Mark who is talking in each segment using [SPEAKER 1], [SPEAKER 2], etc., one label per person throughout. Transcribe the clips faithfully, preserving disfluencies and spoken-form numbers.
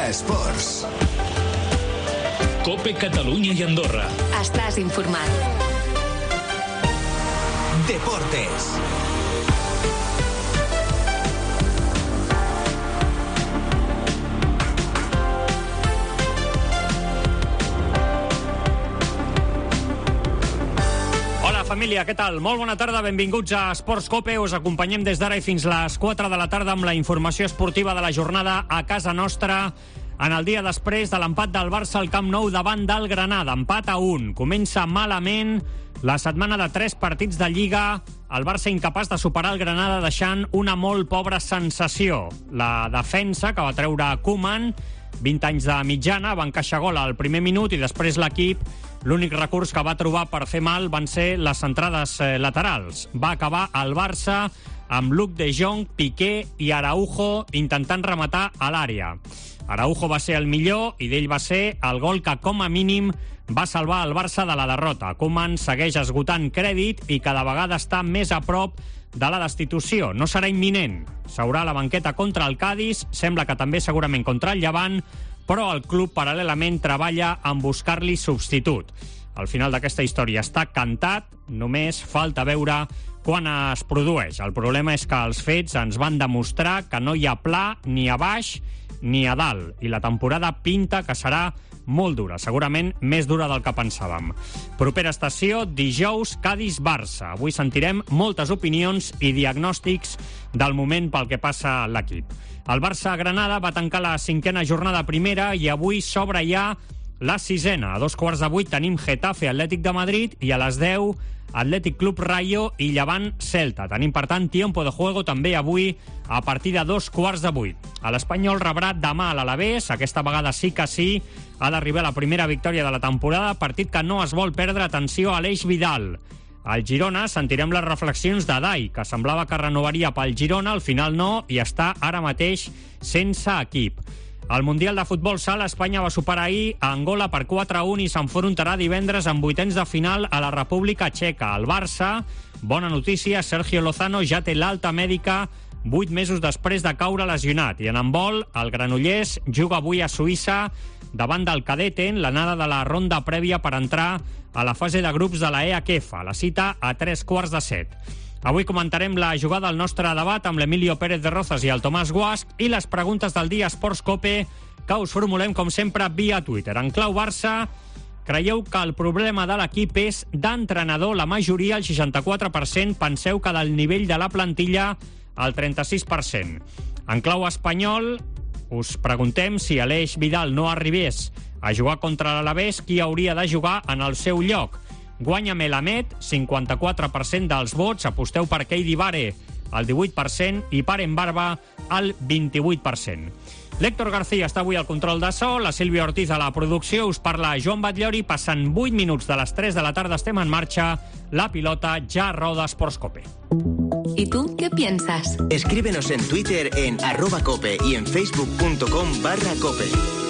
[SPEAKER 1] Esports.
[SPEAKER 2] COPE Catalunya i Andorra.
[SPEAKER 3] Estàs informat.
[SPEAKER 1] Deportes.
[SPEAKER 4] Família, què tal? Molt bona tarda, benvinguts a Esports COPE. Us acompanyem des d'ara i fins les quatre de la tarda amb la informació esportiva de la jornada a casa nostra en el dia després de l'empat del Barça al Camp Nou davant del Granada. Empat a un. Comença malament la setmana de tres partits de Lliga. El Barça incapaç de superar el Granada deixant una molt pobra sensació. La defensa que va treure Koeman, vint anys de mitjana, va encaixar gol al primer minut i després l'equip l'únic recurs que va trobar per fer mal van ser les entrades eh, laterals. Va acabar el Barça amb Luc de Jong, Piqué i Araujo intentant rematar a l'àrea. Araujo va ser el millor i d'ell va ser el gol que com a mínim va salvar el Barça de la derrota. Koeman segueix esgotant crèdit i cada vegada està més a prop de la destitució. No serà imminent. S'haurà a la banqueta contra el Cádiz, sembla que també segurament contra el Llevant, però el club paral·lelament treballa en buscar-li substitut. El final d'aquesta història està cantat, només falta veure quan es produeix. El problema és que els fets ens van demostrar que no hi ha pla ni a baix ni a dalt, i la temporada pinta que serà molt dura, segurament més dura del que pensàvem. Propera estació, dijous, Cádiz-Barça. Avui sentirem moltes opinions i diagnòstics del moment pel que passa a l'equip. El Barça-Granada va tancar la cinquena jornada primera i avui s'obre ja la sisena. A dos quarts de vuit tenim Getafe, Atlètic de Madrid, i a les deu Atlètic Club Rayo i Llevant Celta. Tenim, per tant, tiempo de juego també avui a partir de dos quarts de vuit. L'Espanyol rebrà demà a l'Alavés. Aquesta vegada sí que sí ha d'arribar la primera victòria de la temporada, partit que no es vol perdre. Atenció a Aleix Vidal. Al Girona sentirem les reflexions de Dai, que semblava que renovaria pel Girona, al final no, i està ara mateix sense equip. Al Mundial de Futbol Sala, Espanya va superar ahir a Angola per quatre a un i s'enfrontarà divendres en vuitens de final a la República Txeca. El Barça, bona notícia, Sergio Lozano ja té l'alta mèdica vuit mesos després de caure lesionat. I en handbol, el Granollers juga avui a Suïssa davant del Cadeten, l'anada de la ronda prèvia per entrar a la fase de grups de la E H F. La cita a tres quarts de set. Avui comentarem la jugada al nostre debat amb l'Emilio Pérez de Rozas i el Tomàs Guasch i les preguntes del dia Esports COPE que us formulem, com sempre, via Twitter. En clau Barça, creieu que el problema de l'equip és d'entrenador? La majoria, el seixanta-quatre per cent, penseu que del nivell de la plantilla, el trenta-sis per cent. En clau espanyol, us preguntem si Aleix Vidal no arribés a jugar contra l'Alavés, qui hauria de jugar en el seu lloc? Guanya Melamed, cinquanta-quatre per cent dels vots. Aposteu per Keidi Bare, el divuit per cent, i Paren Barba, el vint-i-vuit per cent. L'Héctor García està avui al control de so, la Sílvia Ortiz a la producció, us parla Joan Batllori. Passen vuit minuts de les tres de la tarda, estem en marxa. La pilota ja roda Esports COPE.
[SPEAKER 3] ¿Y tú qué piensas?
[SPEAKER 5] Escríbenos en Twitter en arroba cope y en facebook.com barra cope.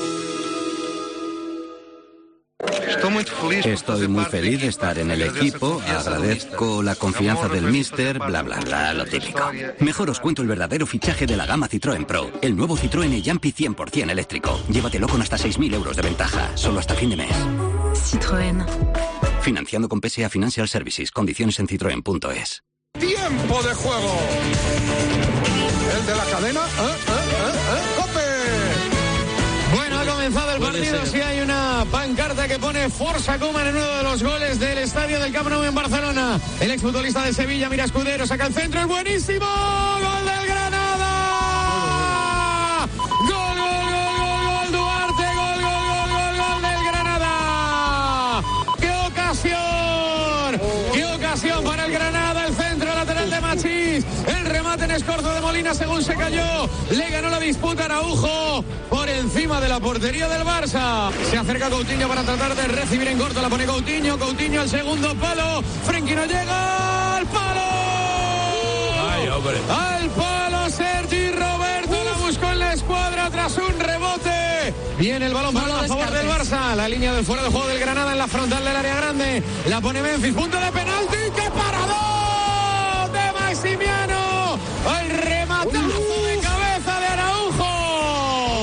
[SPEAKER 6] Estoy muy feliz de estar en el equipo, agradezco la confianza del míster, bla bla bla, lo típico. Mejor os cuento el verdadero fichaje de la gama Citroën Pro, el nuevo Citroën e-Jumpy cien por ciento eléctrico. Llévatelo con hasta seis mil euros de ventaja, solo hasta fin de mes.
[SPEAKER 3] Citroën.
[SPEAKER 6] Financiando con P S A Financial Services, condiciones en citroen punto es.
[SPEAKER 7] ¡Tiempo de juego! ¿El de la cadena? ¿Eh? ¿Eh? ¿Eh? ¿Eh? ¡Cope!
[SPEAKER 8] Bueno, ha comenzado el partido. Si hay una pancarta que pone Forza Koeman en uno de los goles del estadio del Camp Nou en Barcelona. El exfutbolista de Sevilla, mira Escudero, saca el centro, es buenísimo. ¡Gol del Granada! ¡Gol, gol, gol, gol, gol! Duarte, gol, gol, gol, gol, gol del Granada. ¡Qué ocasión! ¡Qué ocasión para el Granada! El centro lateral de Machís. El remate en escorzo de Molina según se cayó. Le ganó la disputa Araujo por encima de la portería del Barça. Se acerca Coutinho para tratar de recibir en corto. La pone Coutinho. Coutinho al segundo palo. Frenkie no llega. ¡Al palo!
[SPEAKER 9] Ay, hombre.
[SPEAKER 8] ¡Al palo! Sergi Roberto la buscó en la escuadra tras un rebote. Viene el balón para a favor del Barça. La línea del fuera de juego del Granada en la frontal del área grande. La pone Memphis. Punto de penalti. ¡Qué parador de Maximiano! El rematazo de cabeza de Araujo.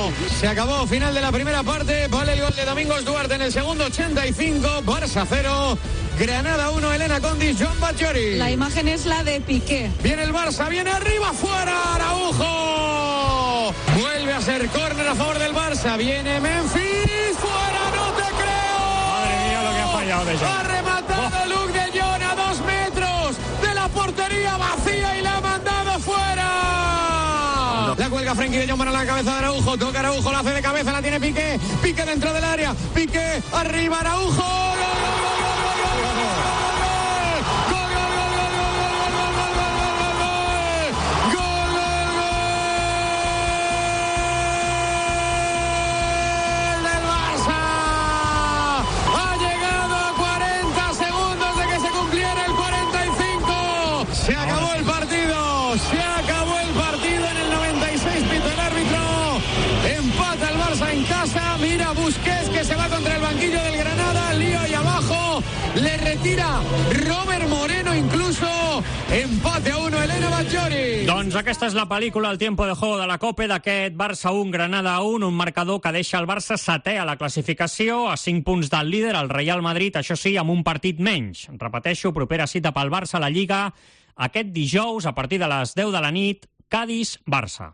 [SPEAKER 8] Se acabó, final de la primera parte. Vale el gol de Domingos Duarte en el segundo, ochenta y cinco. Barça cero, Granada uno, Elena Condis, Joan Batllori.
[SPEAKER 10] La imagen es la de Piqué.
[SPEAKER 8] Viene el Barça, viene arriba, fuera, Araujo. Vuelve a ser córner a favor del Barça. Viene Memphis, fuera, no te creo.
[SPEAKER 4] Madre mía, lo que ha fallado de Jong.
[SPEAKER 8] Ha rematado oh. Luke de Jong a dos metros de la portería vacía y la ha mandado fuera. La cuelga Frenkie de Jong para la cabeza de Araujo. Toca Araujo, la hace de cabeza, la tiene Piqué. Piqué dentro del área. Piqué, arriba Araujo. ¡Gol, gol, Mira Busquets que se va contra el banquillo del Granada, lío ahí abajo, le retira Robert Moreno incluso, empate a uno, Elena Batllori.
[SPEAKER 4] Doncs aquesta és la pel·lícula, el tiempo de juego de la Copa, d'aquest Barça un, Granada un, un marcador que deixa el Barça setè a la classificació, a cinc punts del líder, el Real Madrid, això sí, amb un partit menys. Repeteixo, propera cita pel Barça a la Lliga, aquest dijous, a partir de les deu de la nit, Cádiz-Barça.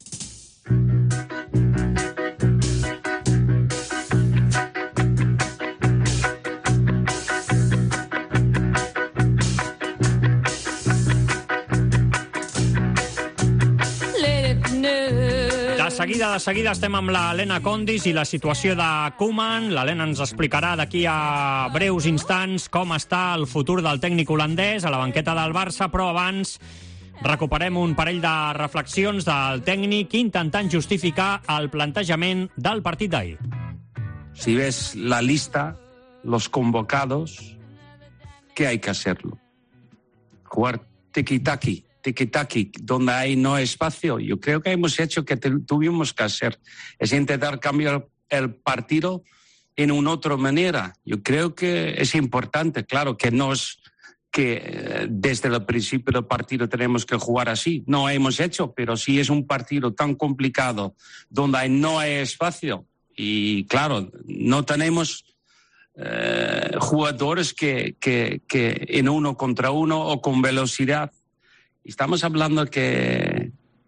[SPEAKER 4] De seguida, de seguida estem amb l'Helena Condis i la situació de Koeman. L'Helena ens explicarà d'aquí a breus instants com està el futur del tècnic holandès a la banqueta del Barça, però abans recuperem un parell de reflexions del tècnic intentant justificar el plantejament del partit d'ahir.
[SPEAKER 11] Si ves la lista, los convocados, ¿qué hay que hacerlo? Jugar tiki-taki. Tiki-taki, donde hay no espacio. Yo creo que hemos hecho que tuvimos que hacer. Es intentar cambiar el partido en una otra manera. Yo creo que es importante, claro, que no es que desde el principio del partido tenemos que jugar así. No hemos hecho, pero si es un partido tan complicado donde no hay espacio y, claro, no tenemos eh, jugadores que, que, que en uno contra uno o con velocidad. Estamos hablando que,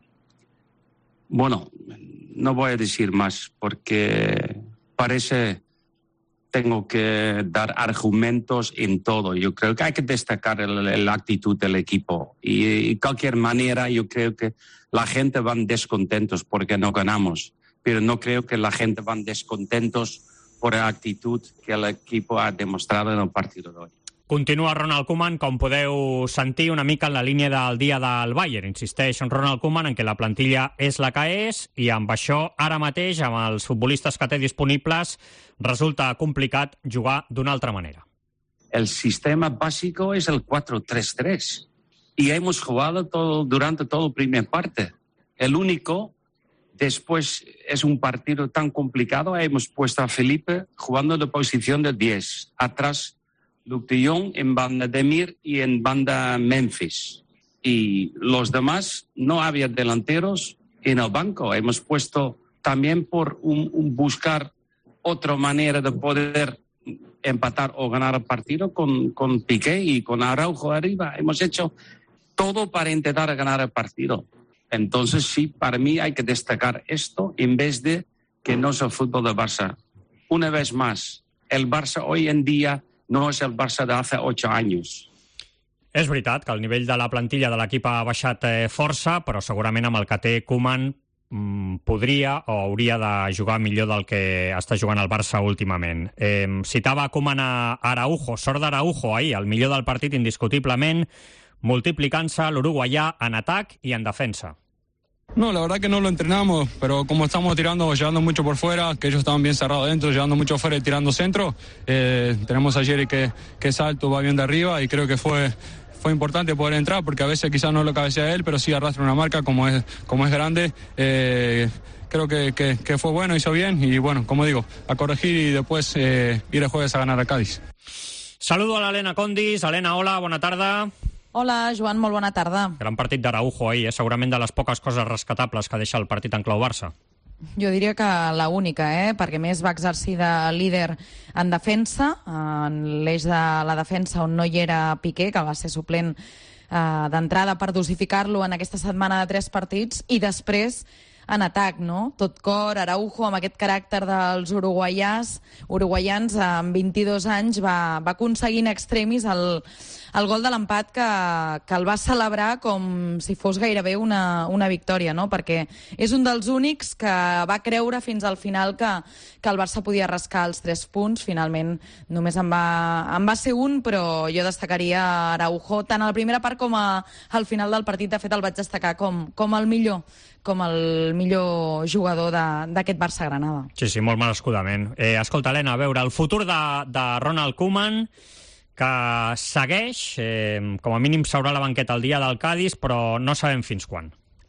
[SPEAKER 11] bueno, no voy a decir más porque parece tengo que dar argumentos en todo. Yo creo que hay que destacar la actitud del equipo y de cualquier manera yo creo que la gente van descontentos porque no ganamos, pero no creo que la gente van descontentos por la actitud que el equipo ha demostrado en el partido de hoy.
[SPEAKER 4] Continua Ronald Koeman, com podeu sentir, una mica en la línia del dia del Bayern. Insisteix en Ronald Koeman en què la plantilla és la que és i amb això, ara mateix, amb els futbolistes que té disponibles, resulta complicat jugar d'una altra manera.
[SPEAKER 11] El sistema básico es el cuatro tres tres y hemos jugado todo, durante toda la primera parte. El único, después es un partido tan complicado, hemos puesto a Felipe jugando en la posición de diez, atrás Luke de Jong, en banda Demir y en banda Memphis. Y los demás no había delanteros en el banco. Hemos puesto también por un, un buscar otra manera de poder empatar o ganar el partido con, con Piqué y con Araujo arriba. Hemos hecho todo para intentar ganar el partido. Entonces sí, para mí hay que destacar esto en vez de que no es el fútbol del Barça. Una vez más, el Barça hoy en día no és el Barça d'hace ocho años.
[SPEAKER 4] És veritat que el nivell de la plantilla de l'equip ha baixat eh, força, però segurament amb el que té Koeman mm, podria o hauria de jugar millor del que està jugant el Barça últimament. Eh, citava Koeman a Araujo, sort d'Araujo ahir, el millor del partit indiscutiblement, multiplicant-se l'uruguaià en atac i en defensa.
[SPEAKER 12] No, la verdad que no lo entrenamos, pero como estamos tirando, llevando mucho por fuera, que ellos estaban bien cerrados dentro, llevando mucho fuera y tirando centro, eh, tenemos a Jerry que, que es alto, va bien de arriba y creo que fue, fue importante poder entrar porque a veces quizás no lo cabecea él, pero sí arrastra una marca como es, como es grande. Eh, creo que, que, que fue bueno, hizo bien y bueno, como digo, a corregir y después eh, ir el jueves a ganar a Cádiz.
[SPEAKER 4] Saludo a l'Helena Condis. Helena, hola, bona tarda.
[SPEAKER 10] Hola, Joan, molt bona tarda.
[SPEAKER 4] Gran partit d'Araujo ahir, eh? Segurament de les poques coses rescatables que deixa el partit en clau Barça.
[SPEAKER 10] Jo diria que la única, eh? perquè més va exercir de líder en defensa, en l'eix de la defensa on no hi era Piqué, que va ser suplent eh, d'entrada per dosificar-lo en aquesta setmana de tres partits, i després en atac, no? Tot cor, Araujo, amb aquest caràcter dels uruguaians, uruguaians amb vint-i-dos anys, va, va aconseguir in extremis el, el gol de l'empat que, que el va celebrar com si fos gairebé una, una victòria, no? Perquè és un dels únics que va creure fins al final que, que el Barça podia rascar els tres punts. Finalment només en va, en va ser un, però jo destacaria Araujo tant a la primera part com a, al final del partit. De fet, el vaig destacar com, com el millor com el millor jugador d'aquest Barça-Granada.
[SPEAKER 4] Sí, sí, molt merescudament. Eh, escolta, Helena, a veure, el futur de, de Ronald Koeman, que segueix, eh, com a mínim s'haurà a la banqueta el dia del Cádiz, però no sabem fins quan.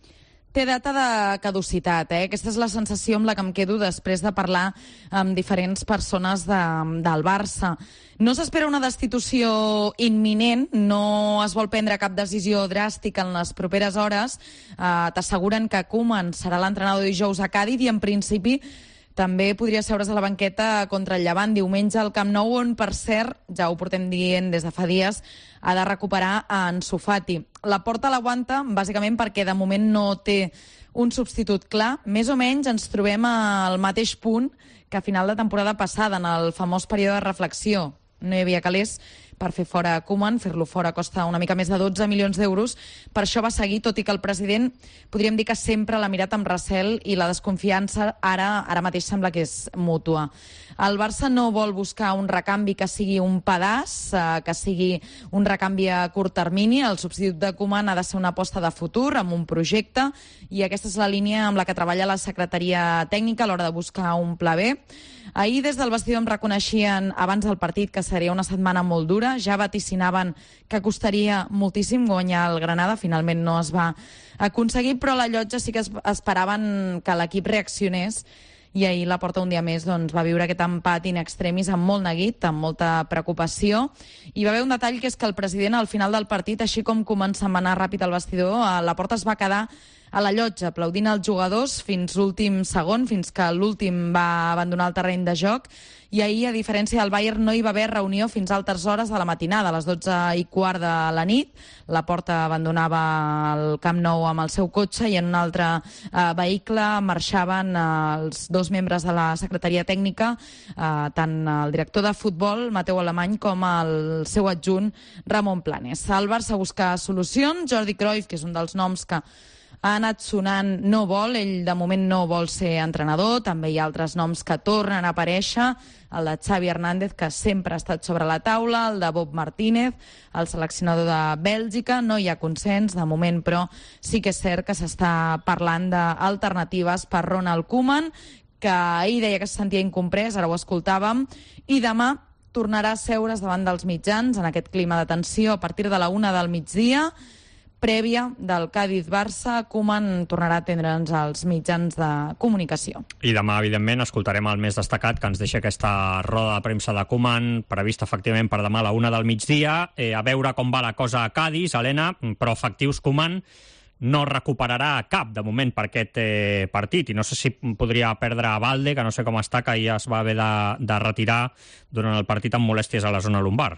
[SPEAKER 10] Té data de caducitat, eh? Aquesta és la sensació amb la que em quedo després de parlar amb diferents persones de, del Barça. No s'espera una destitució imminent, no es vol prendre cap decisió dràstica en les properes hores. Eh, T'asseguren que Koeman serà l'entrenador dijous a Càdiz i, en principi, també podria seure's a la banqueta contra el Llevant diumenge al Camp Nou, on, per cert, ja ho portem dient des de fa dies, ha de recuperar a Ansu Fati. La Porta l'aguanta, bàsicament perquè de moment no té un substitut clar. Més o menys ens trobem al mateix punt que a final de temporada passada, en el famós període de reflexió. No hi havia calés per fer fora Koeman, fer-lo fora costa una mica més de dotze milions d'euros. Per això va seguir, tot i que el president podríem dir que sempre l'ha mirat amb recel i la desconfiança ara ara mateix sembla que és mútua. El Barça no vol buscar un recanvi que sigui un pedaç, eh, que sigui un recanvi a curt termini. El substitut de Koeman ha de ser una aposta de futur, amb un projecte, i aquesta és la línia amb la que treballa la secretaria tècnica a l'hora de buscar un pla B. Ahir des del vestidor em reconeixien abans del partit que seria una setmana molt dura, ja vaticinaven que costaria moltíssim guanyar el Granada, finalment no es va aconseguir, però a la llotja sí que es esperaven que l'equip reaccionés, i ahir la Porta un dia més doncs, va viure aquest empat in extremis amb molt neguit, amb molta preocupació. I va haver un detall, que és que el president al final del partit, així com comença a manar ràpid al vestidor, a la Porta es va quedar a la llotja, aplaudint els jugadors fins l'últim segon, fins que l'últim va abandonar el terreny de joc. I ahir, a diferència del Bayern, no hi va haver reunió fins a altes hores de la matinada, a les dotze i quart de la nit. La Porta abandonava el Camp Nou amb el seu cotxe i en un altre eh, vehicle marxaven eh, els dos membres de la secretaria tècnica, eh, tant el director de futbol, Mateu Alemany, com el seu adjunt, Ramon Planes. El Barça busca solucions. Jordi Cruyff, que és un dels noms que ha anat sonant, no vol, ell de moment no vol ser entrenador. També hi ha altres noms que tornen a aparèixer, el de Xavi Hernández, que sempre ha estat sobre la taula, el de Bob Martínez, el seleccionador de Bèlgica. No hi ha consens de moment, però sí que és cert que s'està parlant d'alternatives per Ronald Koeman, que ahir deia que se sentia incomprès, ara ho escoltàvem, i demà tornarà a seure's davant dels mitjans en aquest clima de tensió a partir de la una del migdia, prèvia del Cádiz-Barça. Koeman tornarà a atendre'ns als mitjans de comunicació.
[SPEAKER 4] I demà, evidentment, escoltarem el més destacat que ens deixa aquesta roda de premsa de Koeman, prevista efectivament per demà a la una del migdia. Eh, a veure com va la cosa a Cádiz, Helena, però efectius Koeman no recuperarà cap, de moment, per aquest eh, partit. I no sé si podria perdre a Valde, que no sé com està, que ja es va haver de, de retirar durant el partit amb molèsties a la zona lumbar.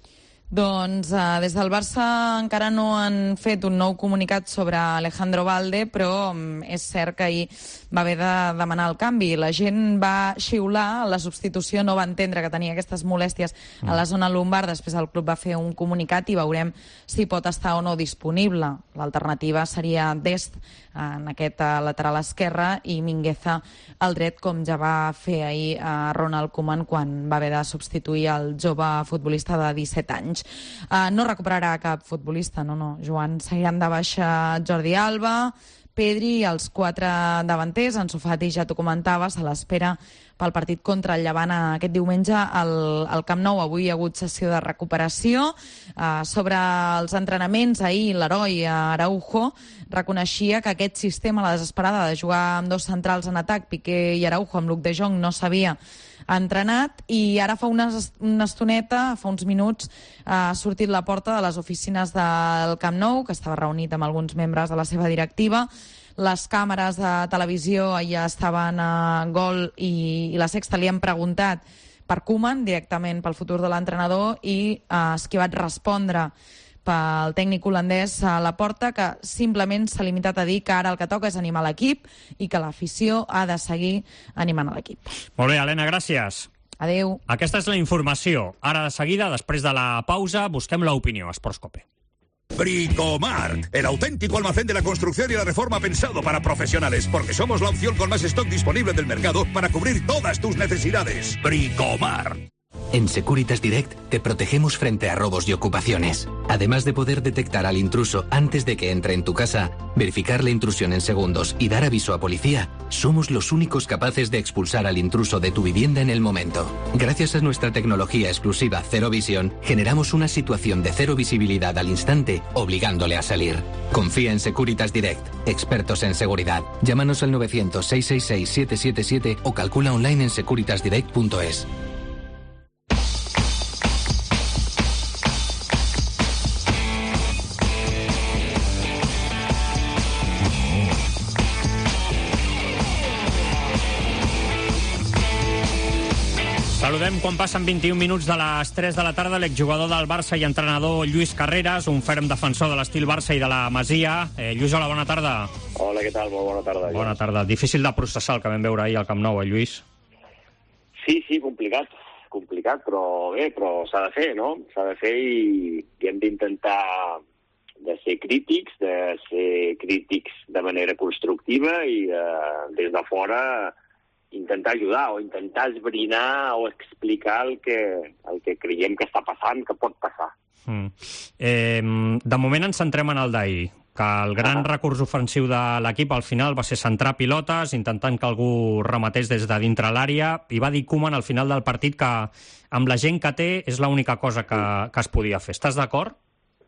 [SPEAKER 10] Doncs eh, des del Barça encara no han fet un nou comunicat sobre Alejandro Valde, però um, és cert que ahir va haver de demanar el canvi. La gent va xiular, la substitució no va entendre que tenia aquestes molèsties mm. a la zona lumbar. Després el club va fer un comunicat i veurem si pot estar o no disponible. L'alternativa seria Dest en aquest lateral esquerre i Mingueza al dret, com ja va fer ahir a Ronald Koeman quan va haver de substituir el jove futbolista de disset anys. Uh, no recuperarà cap futbolista, no, no, Joan. Seguiran de baixa Jordi Alba, Pedri i els quatre davanters. Ansu Fati, ja t'ho comentaves, a l'espera pel partit contra el Llevant aquest diumenge al, al Camp Nou. Avui hi ha hagut sessió de recuperació. Uh, sobre els entrenaments, ahir l'heroi Araujo reconeixia que aquest sistema, la desesperada de jugar amb dos centrals en atac, Piqué i Araujo, amb Luc de Jong, no s'havia entrenat, i ara fa una, una estoneta, fa uns minuts, ha sortit la porta de les oficines del Camp Nou, que estava reunit amb alguns membres de la seva directiva. les càmeres de televisió ja estaven a Gol i, i la Sexta li han preguntat per Koeman, directament pel futur de l'entrenador, i eh, Esquivat respondre pel tècnic holandès a Laporta, que simplement s'ha limitat a dir que ara el que toca és animar l'equip i que l'afició ha de seguir animant l'equip.
[SPEAKER 4] Molt bé, Helena, gràcies.
[SPEAKER 10] Adéu.
[SPEAKER 4] Aquesta és la informació. Ara, de seguida, després de la pausa, busquem l'opinió a Sports Cope.
[SPEAKER 13] Bricomart, el auténtico almacén de la construcción y la reforma pensado para profesionales, porque somos la opción con más stock disponible del mercado para cubrir todas tus necesidades. Bricomart.
[SPEAKER 14] En Securitas Direct te protegemos frente a robos y ocupaciones. Además de poder detectar al intruso antes de que entre en tu casa, verificar la intrusión en segundos y dar aviso a policía, somos los únicos capaces de expulsar al intruso de tu vivienda en el momento. Gracias a nuestra tecnología exclusiva Cero Visión, generamos una situación de cero visibilidad al instante, obligándole a salir. Confía en Securitas Direct, expertos en seguridad. Llámanos al novecientos, seiscientos sesenta y seis, setecientos setenta y siete o calcula online en securitas direct punto es.
[SPEAKER 4] Saludem quan passen vint-i-un minuts de les tres de la tarda l'exjugador del Barça i entrenador Lluís Carreras, un ferm defensor de l'estil Barça i de la Masia. Eh, Lluís, hola, bona tarda.
[SPEAKER 15] Hola, què tal? Molt bona tarda.
[SPEAKER 4] Bona tarda. Difícil de processar el que vam veure ahir al Camp Nou, eh, Lluís?
[SPEAKER 15] Sí, sí, complicat. Complicat, però bé, però s'ha de fer, no? S'ha de fer i, i hem d'intentar de ser crítics, de ser crítics de manera constructiva i eh, des de fora intentar ajudar o intentar esbrinar o explicar el que, el que creiem que està passant, que pot passar.
[SPEAKER 4] Mm. Eh, de moment ens centrem en el d'ahir, que el gran ah. recurs ofensiu de l'equip al final va ser centrar pilotes, intentant que algú rematés des de dintre l'àrea, i va dir Koeman al final del partit que amb la gent que té és l'única cosa que, que es podia fer. Estàs d'acord?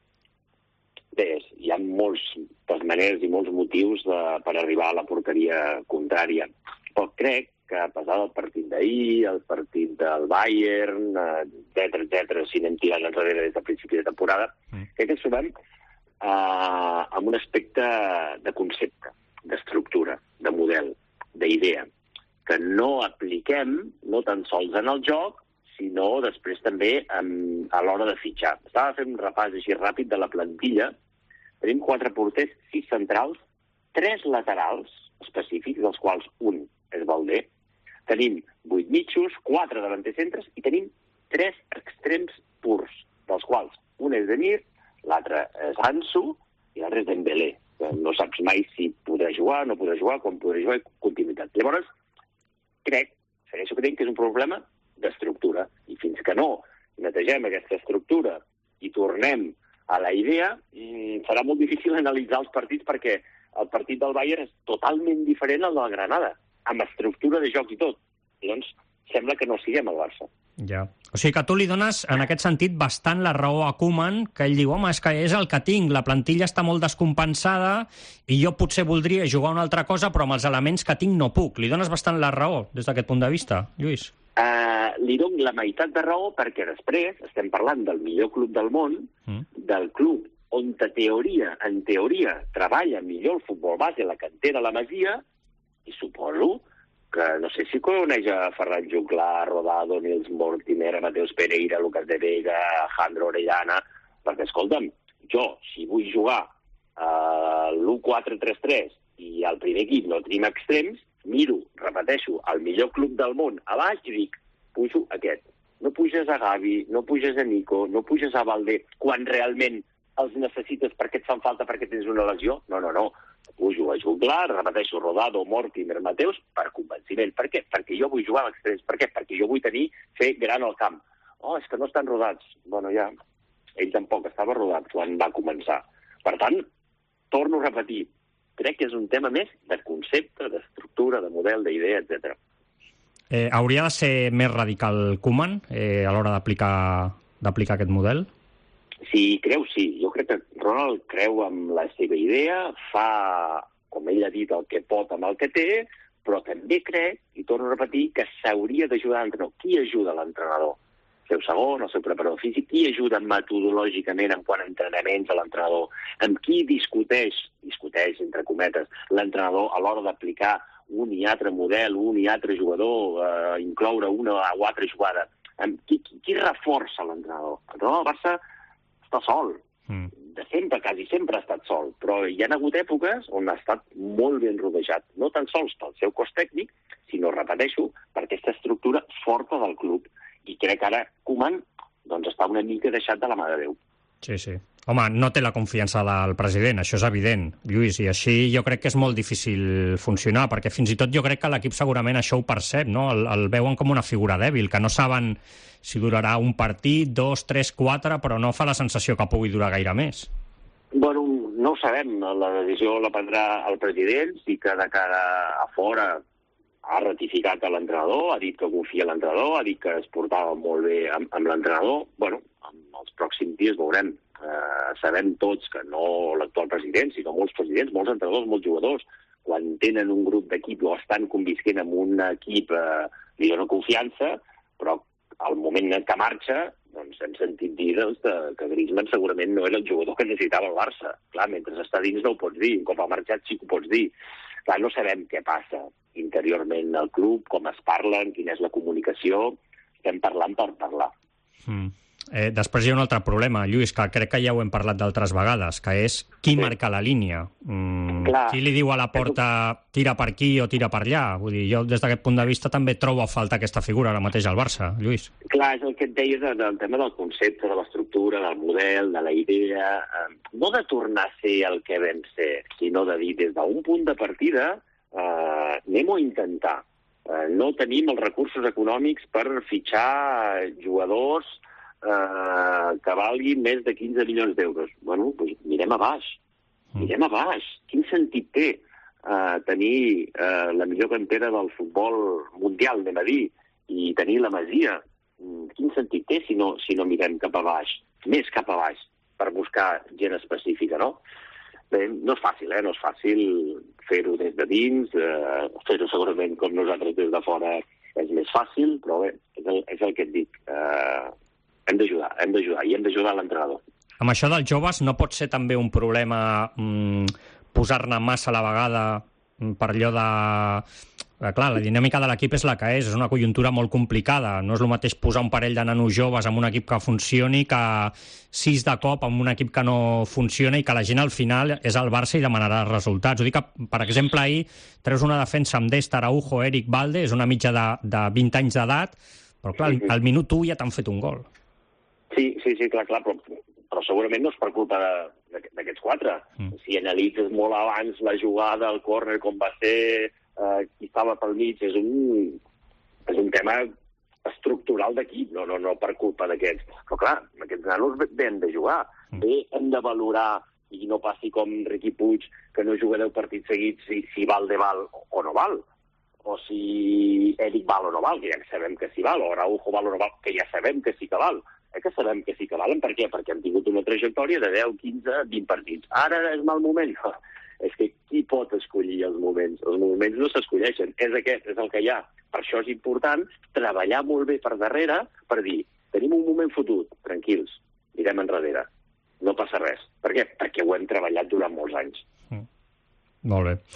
[SPEAKER 15] Bé, hi ha moltes maneres i molts motius de, per arribar a la porteria contrària. Però crec que a pesar del partit d'ahir, el partit del Bayern, etcètera, etcètera, si anem tirant enrere des del principi de temporada, mm. crec que ens trobem eh, amb un aspecte de concepte, d'estructura, de model, d'idea, que no apliquem no tan sols en el joc, sinó després també en, a l'hora de fitxar. Estava fent un repàs així ràpid de la plantilla. Tenim quatre porters, sis centrals, tres laterals específics, dels quals un és Baldé. Tenim vuit mitjos, quatre davanters centres i tenim tres extrems purs, dels quals un és Demir, l'altre és Ansu i l'altre és Dembélé. No saps mai si podrà jugar, no podrà jugar, com podrà jugar i continuïtat. Llavors, crec, segueixo creient que és un problema d'estructura i fins que no netegem aquesta estructura i tornem a la idea, serà molt difícil analitzar els partits perquè el partit del Bayern és totalment diferent al del Granada, amb estructura de joc i tot. Llavors, sembla que no siguem al Barça.
[SPEAKER 4] Ja. O sigui que tu li dones, en aquest sentit, bastant la raó a Koeman, que ell diu, home, és que és el que tinc, la plantilla està molt descompensada i jo potser voldria jugar una altra cosa, però amb els elements que tinc no puc. Li dones bastant la raó, des d'aquest punt de vista, Lluís?
[SPEAKER 15] Uh, li dono la meitat de raó perquè després estem parlant del millor club del món, mm. del club on en teoria, en teoria, treballa millor el futbol base, la cantera, la Masia, i suposo que, no sé si coneix a Ferran Juclar, Rodado, Nils Mortimer, Mateus Pereira, Lucas de Vega, Alejandro Orellana, perquè, escolta'm, jo, si vull jugar a l'u quatre tres tres i al primer equip no tenim extrems, miro, repeteixo, el millor club del món a baix i dic, pujo aquest. No puges a Gavi, no puges a Nico, no puges a Baldé, quan realment els necessites perquè et fan falta perquè tens una lesió? No, no, no. Pujo a Juglar, repeteixo, Rodado, Mortimer, Mateus, per convenciment. Per què? Perquè jo vull jugar a l'extrems. Per què? Perquè jo vull tenir, fer gran al camp. Oh, és que no estan rodats. Bueno, ja, ell tampoc estava rodat quan va començar. Per tant, torno a repetir, crec que és un tema més de concepte, d'estructura, de model, d'idea, etcètera.
[SPEAKER 4] Eh, hauria de ser més radical Koeman eh, a l'hora d'aplicar d'aplicar aquest model?
[SPEAKER 15] Si creu, sí. Jo crec que Ronald creu amb la seva idea, fa, com ell ha dit, el que pot amb el que té, però també crec, i torno a repetir, que s'hauria d'ajudar l'entrenador. Qui ajuda l'entrenador? seu segon, el seu preparador físic, qui ajuda metodològicament en quant a entrenaments a l'entrenador, amb qui discuteix, discuteix entre cometes, l'entrenador a l'hora d'aplicar un i altre model, un i altre jugador, eh, incloure una o altra jugada. Amb qui, qui, qui reforça l'entrenador? L'entrenador del Barça està sol. Mm. De sempre, quasi sempre ha estat sol, però hi ha hagut èpoques on ha estat molt ben rodejat, no tan sols pel seu cos tècnic, sinó, repeteixo, per aquesta estructura forta del club. I crec que ara Koeman doncs, està una mica deixat de la mà de Déu.
[SPEAKER 4] Sí, sí. Home, no té la confiança del president, això és evident, Lluís, i així jo crec que és molt difícil funcionar, perquè fins i tot jo crec que l'equip segurament això ho percep, no? El, el veuen com una figura dèbil, que no saben si durarà un partit, dos, tres, quatre, però no fa la sensació que pugui durar gaire més.
[SPEAKER 15] Bueno, no ho sabem. La decisió la prendrà el president, sí que de cara a fora ha ratificat a l'entrenador, ha dit que confia en l'entrenador, ha dit que es portava molt bé amb, amb l'entrenador. Bueno, en els pròxims dies veurem. Eh, sabem tots que no l'actual president, sinó molts presidents, molts entrenadors, molts jugadors, quan tenen un grup d'equip o estan convisquent amb un equip, eh, li donen confiança, però al moment que marxa, doncs hem sentit dir doncs, que Griezmann segurament no era el jugador que necessitava el Barça. Clar, mentre està dins no ho pots dir, un cop ha marxat sí que ho pots dir. Clar, no sabem què passa interiorment al club, com es parlen, quina és la comunicació, estem parlant per parlar.
[SPEAKER 4] Mm. Eh, després hi ha un altre problema, Lluís, que crec que ja ho hem parlat d'altres vegades, que és qui sí. marca la línia. Mm, qui li diu a la porta tira per aquí o tira per allà? Vull dir, jo des d'aquest punt de vista també trobo a falta aquesta figura ara mateix al Barça, Lluís.
[SPEAKER 15] Clar, és el que et deia del, del tema del concepte, de l'estructura, del model, de la idea, eh, no de tornar a ser el que vam ser, sinó de dir des d'un punt de partida eh, anem-ho a intentar. Eh, no tenim els recursos econòmics per fitxar jugadors Eh, que valguin més de quinze milions d'euros. Bueno, doncs mirem a baix. Mirem a baix. Quin sentit té eh, tenir eh, la millor cantera del futbol mundial, anem a dir, i tenir la Masia? Quin sentit té si no, si no mirem cap a baix? Més cap a baix, per buscar gent específica, no? Bé, no és fàcil, eh? No és fàcil fer-ho des de dins, eh, fer-ho segurament com nosaltres des de fora és més fàcil, però bé, és el, és el que et dic. Eh, Hem d'ajudar, hem d'ajudar, i hem d'ajudar l'entrenador.
[SPEAKER 4] Amb això dels joves no pot ser també un problema mmm, posar-ne massa a la vegada per allò de... Eh, clar, la dinàmica de l'equip és la que és, és una conjuntura molt complicada. No és el mateix posar un parell de nanos joves en un equip que funcioni que sis de cop en un equip que no funciona i que la gent al final és el Barça i demanarà resultats. Ho dic que, per exemple, ahir treus una defensa amb Dest, Araujo, Eric, Balde, és una mitja de, de vint anys d'edat, però clar, al, al minut u ja t'han fet un gol.
[SPEAKER 15] Sí, sí, sí, clar, clar, però, però segurament no és per culpa d'aquests quatre. Mm. Si analitzes molt abans la jugada, el córner, com va ser, eh, qui estava pel mig, és un, és un tema estructural d'equip, no, no, no per culpa d'aquests. Però clar, aquests nanos bé hem de jugar, bé hem de valorar, i no passi com Riqui Puig, que no juga deu partits seguits si, si val de val o no val, o si Eric val o no val, que ja sabem que sí val, o Araujo val o no val, que ja sabem que sí que val. Eh, que sabem que sí que valen. Per què? Perquè han tingut una trajectòria de deu, quinze, vint partits. Ara és mal moment. És que qui pot escollir els moments? Els moments no s'escolleixen. És aquest, és el que hi ha. Per això és important treballar molt bé per darrere per dir, tenim un moment fotut, tranquils, mirem enrere. No passa res. Per què? Perquè ho hem treballat durant molts anys.
[SPEAKER 4] Mm. Molt bé.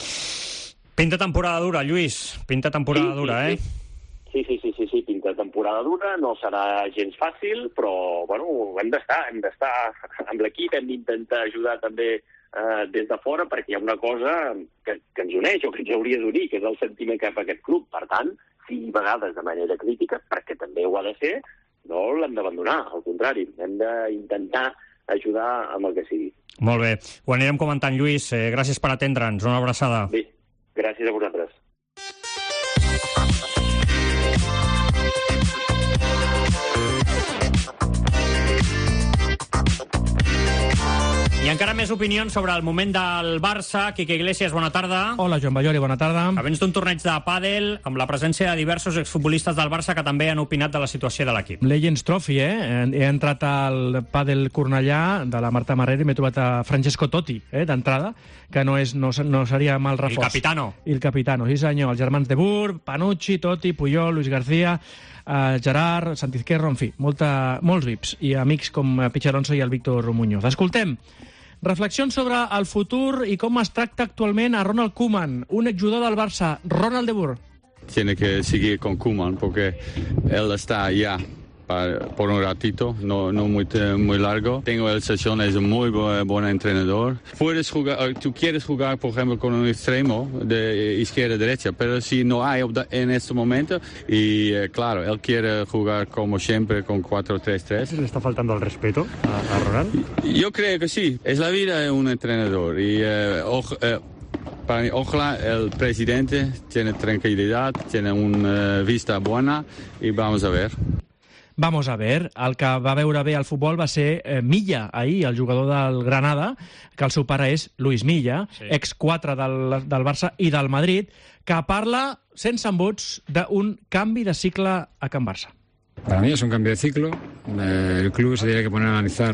[SPEAKER 4] Pinta temporada dura, Lluís. Pinta temporada sí, dura, sí, eh?
[SPEAKER 15] Sí. Sí, sí, sí, sí, sí, pinta temporada dura, no serà gens fàcil, però, bueno, hem d'estar, hem d'estar amb l'equip, hem d'intentar ajudar també eh, des de fora, perquè hi ha una cosa que, que ens uneix, o que ens hauria d'unir, que és el sentiment cap a aquest club. Per tant, sí, a vegades de manera crítica, perquè també ho ha de ser, no l'hem d'abandonar, al contrari, hem d'intentar ajudar amb el que sigui.
[SPEAKER 4] Molt bé, ho anirem comentant, Lluís, eh, gràcies per atendre'ns, una abraçada.
[SPEAKER 15] Bé, gràcies a vosaltres.
[SPEAKER 4] I encara més opinions sobre el moment del Barça. Quique Iglesias, bona tarda.
[SPEAKER 16] Hola, Joan Ballori, bona tarda.
[SPEAKER 4] Abans d'un torneig de pàdel, amb la presència de diversos exfutbolistes del Barça que també han opinat de la situació de l'equip.
[SPEAKER 16] Legends Trophy, eh? He entrat al pàdel Cornellà de la Marta Marrero i m'he trobat a Francesco Totti, eh, d'entrada, que no, és, no, no seria mal reforç.
[SPEAKER 4] El capitano.
[SPEAKER 16] I el capitano, sí senyor. Els germans de Bur, Panucci, Totti, Puyol, Luis García, eh, Gerard, Santizquerro, en fi, molta, molts V I Ps i amics com Pichi Alonso i el Víctor Muñoz. Escoltem. Reflexions sobre el futur i com es tracta actualment a Ronald Koeman, un exjugador del Barça. Ronald de Boer.
[SPEAKER 17] Tiene que seguir con Koeman porque él está ya para, por un ratito, no, no muy, muy largo. Tengo la sensación, es un muy buen, buen entrenador. Puedes jugar, tú quieres jugar, por ejemplo, con un extremo de izquierda a derecha, pero si no hay en este momento, y eh, claro, él quiere jugar como siempre con cuatro tres tres.
[SPEAKER 4] ¿Le está faltando el respeto a, a Ronald?
[SPEAKER 17] Yo creo que sí, es la vida de un entrenador y eh, ojo, eh, para mí, ojalá el presidente tiene tranquilidad, tiene una uh, vista buena y vamos a ver.
[SPEAKER 16] Vamos a ver, el que va veure bé al futbol va ser eh, Milla, ahir, el jugador del Granada, que el seu pare és Luis Milla, sí. ex quatre del, del Barça i del Madrid, que parla, sense embuts, d'un canvi de cicle a Can Barça.
[SPEAKER 18] Para mí es un cambio de ciclo. Eh, el club se tiene que poner a analizar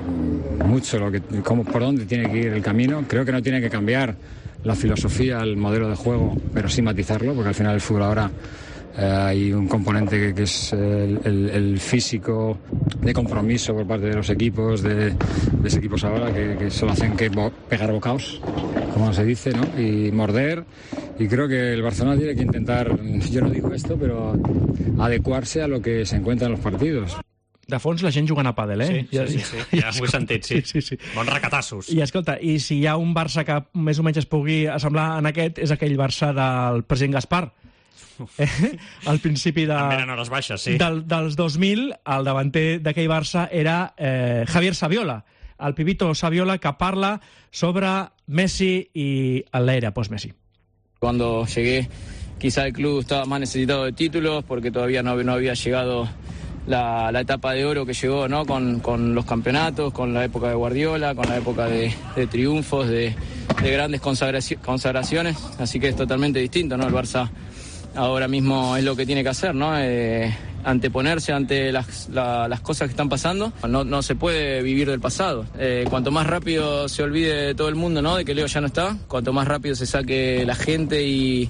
[SPEAKER 18] mucho lo que, cómo, por dónde tiene que ir el camino. Creo que no tiene que cambiar la filosofía, el modelo de juego, pero sí matizarlo, porque al final el fútbol ahora eh, hay un componente que, que es el, el, el físico de compromiso por parte de los equipos, de, de los equipos ahora, que, que solo hacen que bo, pegar bocaos, como se dice, ¿no? Y morder. Y creo que el Barcelona tiene que intentar, yo no digo esto, pero adecuarse a lo que se encuentra en los partidos.
[SPEAKER 16] De fons, la gent jugant a pàdel, eh?
[SPEAKER 4] Sí, sí, sí, sí. ja ho he sentit, sí. sí, sí, sí. Bons racatassos.
[SPEAKER 16] I escolta, i si hi ha un Barça que més o menys es pugui assemblar en aquest, és aquell Barça del president Gaspar. Eh? Al principi de,
[SPEAKER 4] també eren hores baixes, sí.
[SPEAKER 16] del, dels dos mil, el davanter d'aquell Barça era eh, Javier Saviola, el pibito Saviola, que parla sobre Messi i l'era post-Messi.
[SPEAKER 19] Cuando llegué, quizá el club estaba más necesitado de títulos porque todavía no, no había llegado la, la etapa de oro que llegó, ¿no? Con, con los campeonatos, con la época de Guardiola, con la época de, de triunfos, de, de grandes consagraci- consagraciones. Así que es totalmente distinto, ¿no? El Barça ahora mismo es lo que tiene que hacer, ¿no? Eh, anteponerse ante las, la, las cosas que están pasando. No, no se puede vivir del pasado. Eh, cuanto más rápido se olvide todo el mundo, ¿no? De que Leo ya no está, cuanto más rápido se saque la gente y,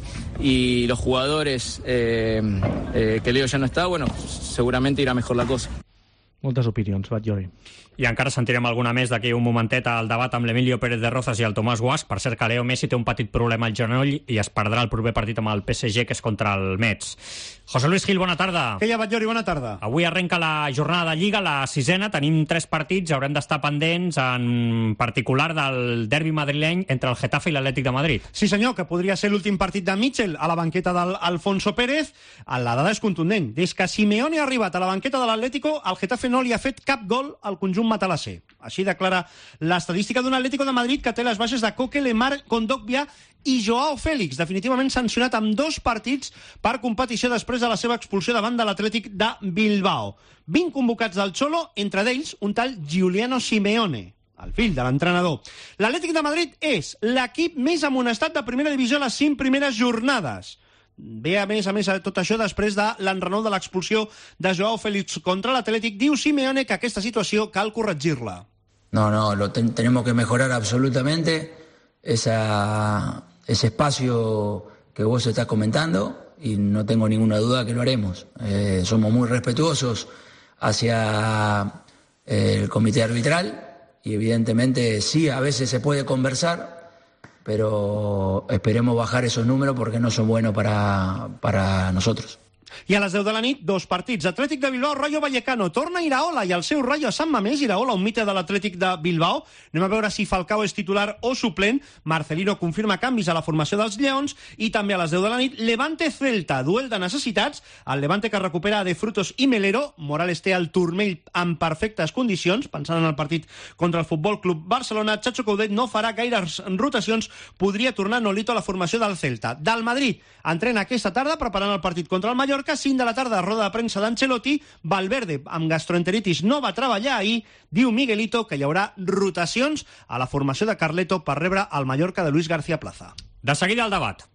[SPEAKER 19] y los jugadores eh, eh, que Leo ya no está, bueno, seguramente irá mejor la cosa.
[SPEAKER 16] Moltes opinions, Batllori.
[SPEAKER 4] I encara sentirem alguna més d'aquí un momentet al debat amb l'Emilio Pérez de Rozas i el Tomàs Guasch. Per cert que Leo Messi té un petit problema al genoll i es perdrà el proper partit amb el P S G, que és contra el Metz. José Luis Gil, bona tarda.
[SPEAKER 20] Què hi ha, Batllori? Bona tarda.
[SPEAKER 4] Avui arrenca la jornada de Lliga, la sisena. Tenim tres partits, haurem d'estar pendents, en particular del derbi madrileny entre el Getafe i l'Atlètic de Madrid.
[SPEAKER 20] Sí, senyor, que podria ser l'últim partit de Mitchell a la banqueta del Alfonso Pérez. La dada és contundent. Des que Simeone ha arribat a la banqueta de l'Atlético, el Getafe no li ha fet cap gol al conjunt matalasser. Així declara l'estadística d'un Atlético de Madrid que té les baixes de Coque, Lemar, Kondogbia i Joao Félix, definitivament sancionat amb dos partits per competició després de la seva expulsió davant de l'Atlètic de Bilbao. vint convocats del Cholo, entre d'ells un tal Giuliano Simeone, el fill de l'entrenador. L'Atlètic de Madrid és l'equip més amonestat de primera divisió a les cinc primeres jornades. Ve a més a més tot això després de l'enrenou de l'expulsió de Joao Félix contra l'Atlètic. Diu Simeone que aquesta situació cal corregir-la.
[SPEAKER 21] No, no, lo ten- tenemos que mejorar absolutamente esa, ese espacio que vos estás comentando y no tengo ninguna duda que lo haremos. Eh, somos muy respetuosos hacia eh, el comité arbitral y evidentemente sí, a veces se puede conversar, pero esperemos bajar esos números porque no son buenos para, para nosotros.
[SPEAKER 20] I a les deu de la nit, dos partits. Atlètic de Bilbao, Rayo Vallecano. Torna Iraola i el seu Rayo a Sant Mamés. Iraola, un mite de l'Atlètic de Bilbao. Anem a veure si Falcao és titular o suplent. Marcelino confirma canvis a la formació dels Lleons. I també a les deu de la nit, Levante Celta. Duel de necessitats. El Levante que recupera De Frutos i Melero. Morales té el turmell en perfectes condicions. Pensant en el partit contra el Futbol Club Barcelona, Chacho Coudet no farà gaires rotacions. Podria tornar Nolito a la formació del Celta. Del Madrid, entrena aquesta tarda preparant el partit contra el Mallorca Mallorca, cinc de la tarda, roda de premsa d'Ancelotti. Valverde, amb gastroenteritis, no va treballar ahir. Diu Miguelito que hi haurà rotacions a la formació de Carleto per rebre el Mallorca de Luis García Plaza.
[SPEAKER 4] De seguida el debat.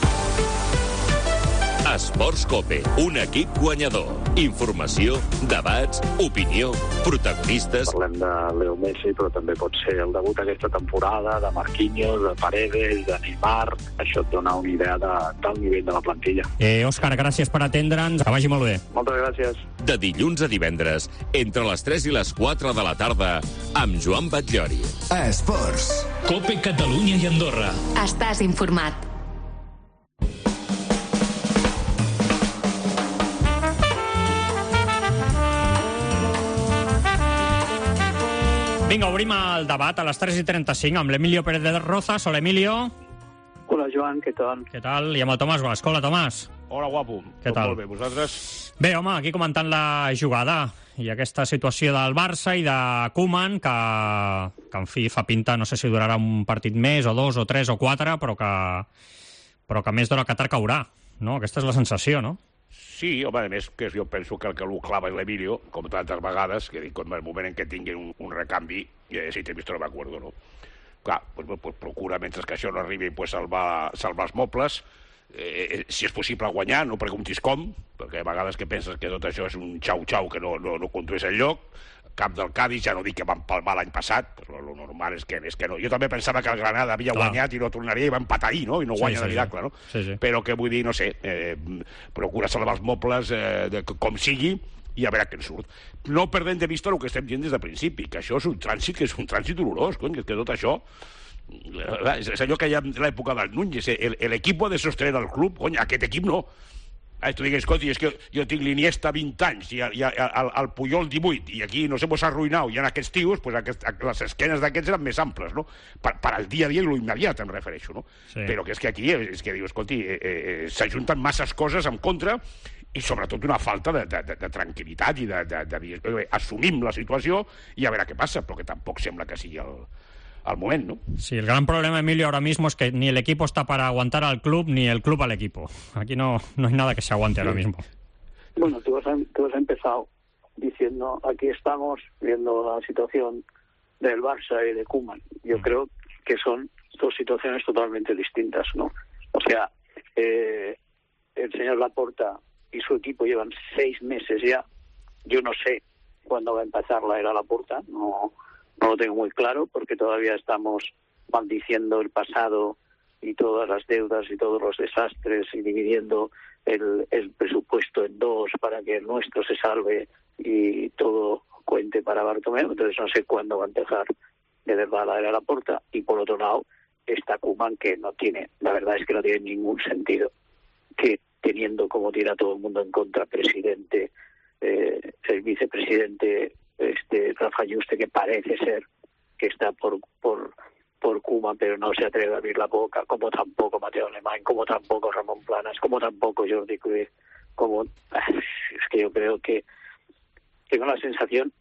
[SPEAKER 2] Esports Cope, un equip guanyador. Informació, debats, opinió, protagonistes.
[SPEAKER 22] Parlem de Leo Messi, però també pot ser el debut aquesta temporada, de Marquinhos, de Paredes, de Neymar. Això et dona una idea de, del nivell de la plantilla.
[SPEAKER 4] Eh, Òscar, gràcies per atendre'ns. Que vagi molt bé.
[SPEAKER 22] Moltes gràcies.
[SPEAKER 2] De dilluns a divendres, entre les tres i les quatre de la tarda, amb Joan Batllori.
[SPEAKER 1] Esports.
[SPEAKER 23] Cope Catalunya i Andorra.
[SPEAKER 3] Estàs informat.
[SPEAKER 4] Vinga, obrim el debat a les tres i trenta-cinc amb l'Emilio Pérez de Rozas. Hola, Emilio.
[SPEAKER 24] Hola, Joan, què tal?
[SPEAKER 4] Què tal? I amb el Tomàs Guasco. Hola, Tomàs.
[SPEAKER 25] Hola, guapo.
[SPEAKER 4] Què tal?
[SPEAKER 25] Molt bé, vosaltres?
[SPEAKER 4] Bé, home, aquí comentant la jugada i aquesta situació del Barça i de Koeman, que, que en fi, fa pinta, no sé si durarà un partit més, o dos, o tres, o quatre, però que, però que més d'hora que tard caurà, no? Aquesta és la sensació, no?
[SPEAKER 25] Sí, home, a més, que jo penso que el que l'ho clava és l'Emilio, com tantes vegades, que dic, en el moment en què tinguin un, un recanvi, eh, si t'he vist, no m'acordo, no? Clar, pues, pues, procura, mentre que això no arribi, pues, salvar, salvar els mobles, eh, si és possible guanyar, no preguntis com, perquè a vegades que penses que tot això és un xau-xau que no, no, no condueix enlloc. Cap del Cádiz, ja no dic que van palmar l'any passat, però el normal és que, és que no. Jo també pensava que el Granada havia Clar. guanyat i no tornaria i va empatar ahir, no? I no guanya sí, sí, de miracle, no?
[SPEAKER 4] Sí, sí.
[SPEAKER 25] Però que vull dir, no sé, eh, procura salvar els mobles eh, de, com sigui i a veure què en surt. No perdem de vista el que estem dient des del principi, que això és un trànsit, que és un trànsit dolorós, cony, que tot això... És allò que hi ha en l'època del Núñez, l'equip ha de sostenir el club, cony, aquest equip no. Ah, tu digues, escolta, és que jo tinc l'Iniesta vint anys i, i el, el Puyol divuit i aquí no sé, mos ha arruïnat i en aquests tios, pues, aquest, les esquenes d'aquests eren més amples, no? Per, per al dia a dia i l'immediat em refereixo, no? Sí. Però que és que aquí és que diu, escolti, eh, eh, s'ajunten masses coses en contra i sobretot una falta de, de, de, de tranquil·litat i de, de, de, de, de assumim la situació i a veure què passa, però que tampoc sembla que sigui el... al moment, ¿no?
[SPEAKER 4] Sí, el gran problema, Emilio, ahora mismo es que ni el equipo está para aguantar al club, ni el club al equipo. Aquí no, no hay nada que se aguante sí. ahora mismo.
[SPEAKER 24] Bueno, tú has, tú has empezado diciendo, aquí estamos viendo la situación del Barça y de Koeman. Yo mm. creo que son dos situaciones totalmente distintas, ¿no? O sea, eh, el señor Laporta y su equipo llevan seis meses ya. Yo no sé cuándo va a empezar la era Laporta, no... No lo tengo muy claro porque todavía estamos maldiciendo el pasado y todas las deudas y todos los desastres y dividiendo el, el presupuesto en dos para que el nuestro se salve y todo cuente para Bartomeu. Entonces no sé cuándo va a empezar de verdad la era Laporta. Y por otro lado está Koeman, que no tiene, la verdad es que no tiene ningún sentido que teniendo como tira todo el mundo en contra, presidente, eh, el vicepresidente, este Rafa Yuste, que parece ser que está por por por Koeman, pero no se atreve a abrir la boca, como tampoco Mateo Alemán, como tampoco Ramón Planas, como tampoco Jordi Cruyff, como es que yo creo que tengo la sensación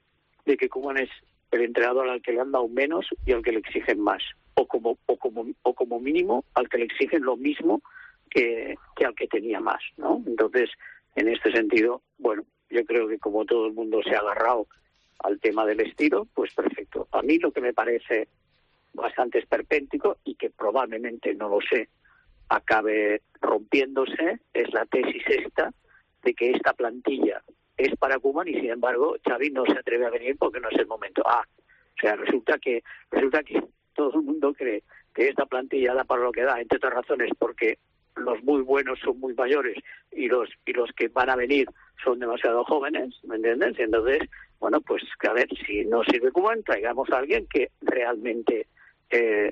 [SPEAKER 24] de que Koeman es el entrenador al que le han dado menos y al que le exigen más, o como o como o como mínimo al que le exigen lo mismo que, que al que tenía más, ¿no? Entonces, en este sentido, bueno, yo creo que como todo el mundo se ha agarrado al tema del estilo, pues perfecto. A mí lo que me parece bastante esperpéntico y que probablemente, no lo sé, acabe rompiéndose, es la tesis esta de que esta plantilla es para Koeman y sin embargo Xavi no se atreve a venir porque no es el momento. Ah, o sea, resulta que resulta que todo el mundo cree que esta plantilla da para lo que da, entre otras razones porque los muy buenos son muy mayores y los y los que van a venir son demasiado jóvenes, ¿me entiendes? Y entonces, bueno, pues a ver, si no sirve Koeman, traigamos a alguien que realmente eh,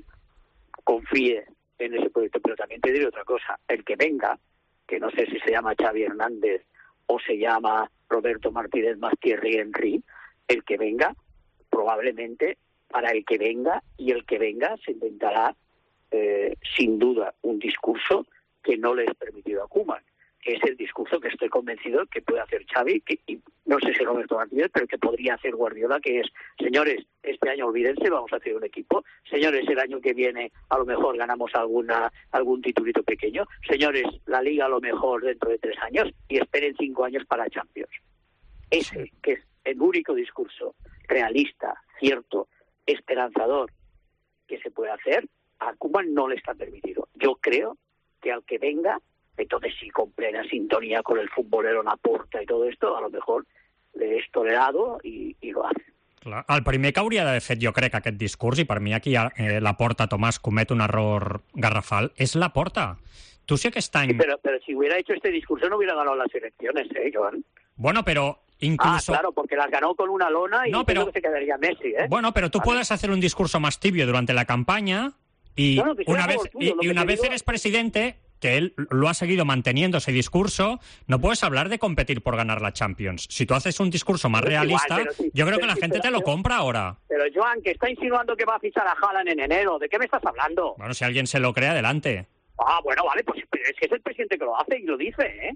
[SPEAKER 24] confíe en ese proyecto. Pero también te diré otra cosa, el que venga, que no sé si se llama Xavi Hernández o se llama Roberto Martínez más Thierry Henry, el que venga, probablemente para el que venga y el que venga se inventará eh, sin duda un discurso que no le es permitido a Koeman, que es el discurso que estoy convencido que puede hacer Xavi, que, y no sé si Roberto Martínez, pero que podría hacer Guardiola, que es, señores, este año olvídense, vamos a hacer un equipo. Señores, el año que viene a lo mejor ganamos alguna algún titulito pequeño. Señores, la Liga a lo mejor dentro de tres años y esperen cinco años para Champions. Ese, que es el único discurso realista, cierto, esperanzador que se puede hacer, a Koeman no le está permitido. Yo creo que al que venga, entonces sí, con plena sintonía con el futbolero Laporta y todo esto, a lo mejor le és tolerado i, i lo hace.
[SPEAKER 4] Clar. El primer que hauria d'haver fet, jo crec, aquest discurs, i per mi aquí eh, Laporta, Tomàs, comet un error garrafal, és Laporta. Tu si aquest any...
[SPEAKER 24] Sí, pero, pero si hubiera hecho este discurso no hubiera ganado las elecciones, ¿eh, Joan?
[SPEAKER 4] Bueno, pero incluso...
[SPEAKER 24] Ah, claro, porque las ganó con una lona y
[SPEAKER 4] no, pero...
[SPEAKER 24] creo que se quedaría Messi, ¿eh?
[SPEAKER 4] Bueno, pero tú vale. puedes hacer un discurso más tibio durante la campaña y
[SPEAKER 24] no, no,
[SPEAKER 4] una vez, tuyo, y, y una vez digo... eres presidente... que él lo ha seguido manteniendo ese discurso, no puedes hablar de competir por ganar la Champions. Si tú haces un discurso más realista, igual, sí, yo creo que la gente te lo compra ahora.
[SPEAKER 24] Pero Joan, que está insinuando que va a fichar a Haaland en enero, ¿de qué me estás hablando?
[SPEAKER 4] Bueno, si alguien se lo cree, adelante.
[SPEAKER 24] Ah, bueno, vale, pues es que es el presidente que lo hace y lo dice, ¿eh?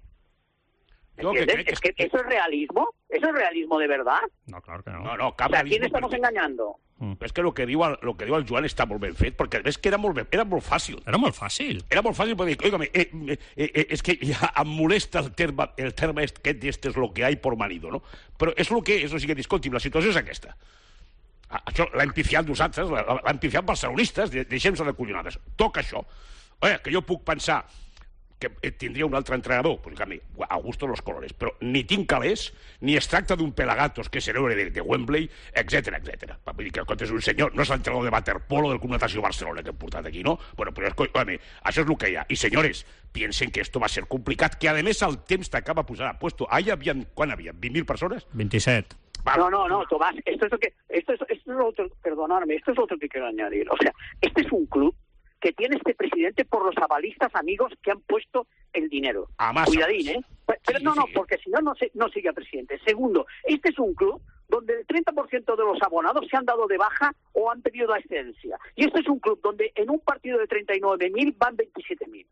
[SPEAKER 25] No, que, que,
[SPEAKER 24] es que eso es realismo, eso es realismo de verdad.
[SPEAKER 4] No, claro que no.
[SPEAKER 25] No, no, cap
[SPEAKER 24] o sea, ¿a quién estamos
[SPEAKER 25] perquè...
[SPEAKER 24] engañando?
[SPEAKER 25] Mm. És que el que, diu el, el que diu el Joan està molt ben fet, perquè ves que era molt, ben, era molt fàcil.
[SPEAKER 4] Era molt fàcil.
[SPEAKER 25] Era molt fàcil per dir, oígame, eh, eh, eh, és que ja em molesta el terme, el terme aquest d'este és lo que hay por manido, no? Però és lo que és, o sigui, escolti'm, la situació és aquesta. Això l'hem pifiat nosaltres, l'hem pifiat barcelonistes, deixem-se de collonades. Toca això. Oye, que jo puc pensar que tindria un altre entrenador, pues, a, mi, a gusto los colores, però ni tinc calés, ni es tracta d'un pelagatos que és l'heure de, de Wembley, etcètera, etcètera. Vull dir que és un senyor, no és l'entrenador de waterpolo del Club Natació Barcelona que hem portat aquí, no? Bueno, però a mi, això és el que hi ha. I senyores, piensen que esto va a ser complicat, que a més el temps t'acaba posant a puesto. Ahí havien, quan havia? vint mil persones?
[SPEAKER 4] veintisiete.
[SPEAKER 24] Vale. No, no, no, Tomás, esto es lo que, esto es, esto es lo otro, perdonadme, esto es lo otro que quiero añadir. O sea, este es un club que tiene este presidente por los avalistas amigos que han puesto el dinero.
[SPEAKER 25] Más
[SPEAKER 24] Cuidadín, ¿eh? Pero
[SPEAKER 25] sí,
[SPEAKER 24] no, no,
[SPEAKER 25] sí.
[SPEAKER 24] porque si no, no, se, no sigue presidente. Segundo, este es un club donde el treinta por ciento de los abonados se han dado de baja o han pedido la excedencia. Y este es un club donde en un partido de treinta y nueve mil van veintisiete mil.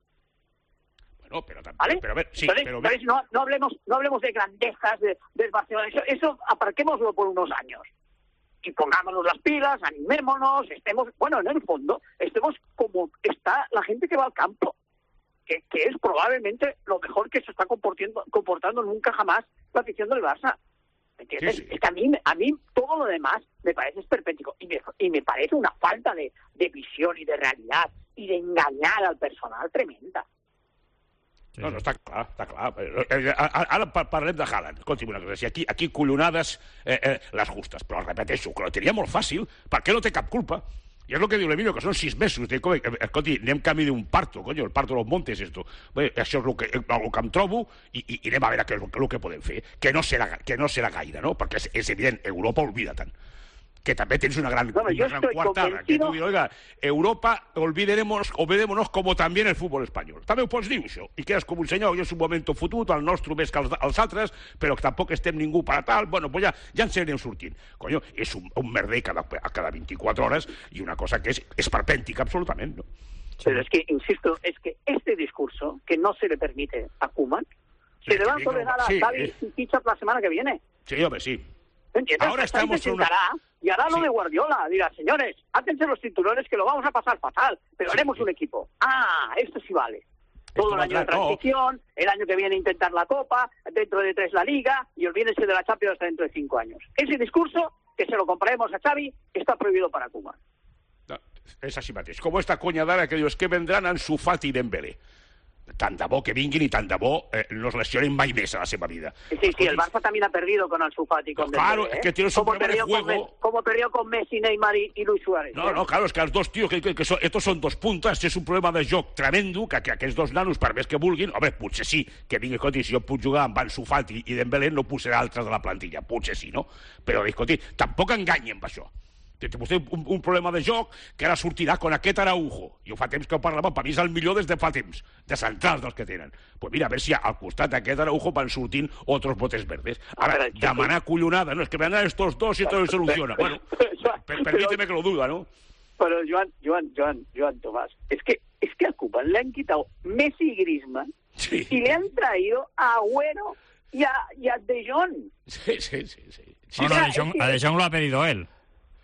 [SPEAKER 25] Bueno, pero también,
[SPEAKER 24] ¿vale?
[SPEAKER 25] pero a ver, sí,
[SPEAKER 24] Entonces,
[SPEAKER 25] pero
[SPEAKER 24] entonces no, no, hablemos, no hablemos de grandezas de, del Barcelona. Eso, eso aparquémoslo por unos años. Y pongámonos las pilas, animémonos, estemos, bueno, en el fondo, estemos como está la gente que va al campo, que, que es probablemente lo mejor que se está comportando, comportando nunca jamás la afición del Barça. ¿Entiendes? Sí, sí. Es que a mí, a mí todo lo demás me parece esperpéntico y me, y me parece una falta de, de visión y de realidad y de engañar al personal tremenda.
[SPEAKER 25] Sí, no, no, està clar, està clar. Ara parlem de Haaland. Escolti'm una cosa, si aquí, aquí collonades eh, eh, les justes, però repeteixo, que la tenia molt fàcil, perquè no té cap culpa. I és el que diu l'Emilio, que són sis mesos. Dic, escolti, anem camí d'un parto, coño, el parto de los montes, esto. Bé, això és el que, el que em trobo i, i anem a veure què és el, el que podem fer. Que no serà, que no serà gaire, no? Perquè és, és evident, Europa oblida tant. Que también tienes una gran,
[SPEAKER 24] bueno,
[SPEAKER 25] una gran coartada. Que tú digas, oiga, Europa, olvidémonos, olvidémonos como también el fútbol espanyol. També ho pots dir, això. I quedes com un senyor, i és un moment fotut, el nostre més que els, els altres, però que tampoc estem ningú per a tal. Bueno, pues ja, ja ens anirem sortint. Coño, és un, un merder cada, cada veinticuatro horas i una cosa que és esperpèntica absolutament, ¿no?
[SPEAKER 24] Pero es que, insisto, es que este discurso, que no se le permite a Koeman, sí, se le va a tolerar a sí, Xavi y Pichas la semana que viene.
[SPEAKER 25] Sí, hombre, sí.
[SPEAKER 24] ¿Entiendes?
[SPEAKER 25] Ahora estamos
[SPEAKER 24] se sentará una... y hará lo sí. de Guardiola. Dirá, señores, hácense los titulares que lo vamos a pasar fatal, pero sí, haremos sí. un equipo. Ah, esto sí vale. Todo el año de transición, no. el año que viene intentar la Copa, dentro de tres la Liga, y olvídense de la Champions hasta dentro de cinco años. Ese discurso, que se lo compraremos a Xavi, está prohibido para Koeman.
[SPEAKER 25] No, és així mateix. Com esta conya d'ara que diu, és que vendran Ansu Fati i Dembélé. Tant de bo que vinguin i tant de bo eh, no es lesionen mai més a la seva vida.
[SPEAKER 24] Sí, sí, sí, el Barça también ha perdido con Ansu Fati y con
[SPEAKER 25] no, claro,
[SPEAKER 24] Dembélé, ¿eh?
[SPEAKER 25] Es que tienes un problema de juego.
[SPEAKER 24] Con, como perdió con Messi, Neymar y, y Luis Suárez.
[SPEAKER 25] No,
[SPEAKER 24] ¿eh?
[SPEAKER 25] no, claro, es que els dos tios, que, que, que son, estos són dos puntes, és un problema de joc tremendo, que, que aquests dos nanos, per més que vulguin, home, potser sí, que vingui, escolti, si jo puc jugar amb Ansu Fati i Dembélé, no posaré altres de la plantilla, potser sí, no? Però, escolti, tampoc enganyen amb això. Té vostè un, un problema de joc que ara sortirà con aquest Araujo. Jo fa temps que ho parlàvem, per mi és el millor des de fa temps, de centrals dels que tenen. Pues mira, a veure si al costat d'aquest Araujo van sortint otros botes verdes. Ara, demanar collonada, no, és que vendran estos dos i tot se soluciona. Bueno, per, permíteme que lo duda, ¿no?
[SPEAKER 24] Pero Joan, Joan, Joan, Joan Tomás, es que, es que a Koeman le han quitado Messi y Griezmann sí. y le han traído a Agüero y a, y a De Jong.
[SPEAKER 25] Sí, sí, sí. sí.
[SPEAKER 4] sí. No, no, a De Jong, a De Jong lo ha pedido él.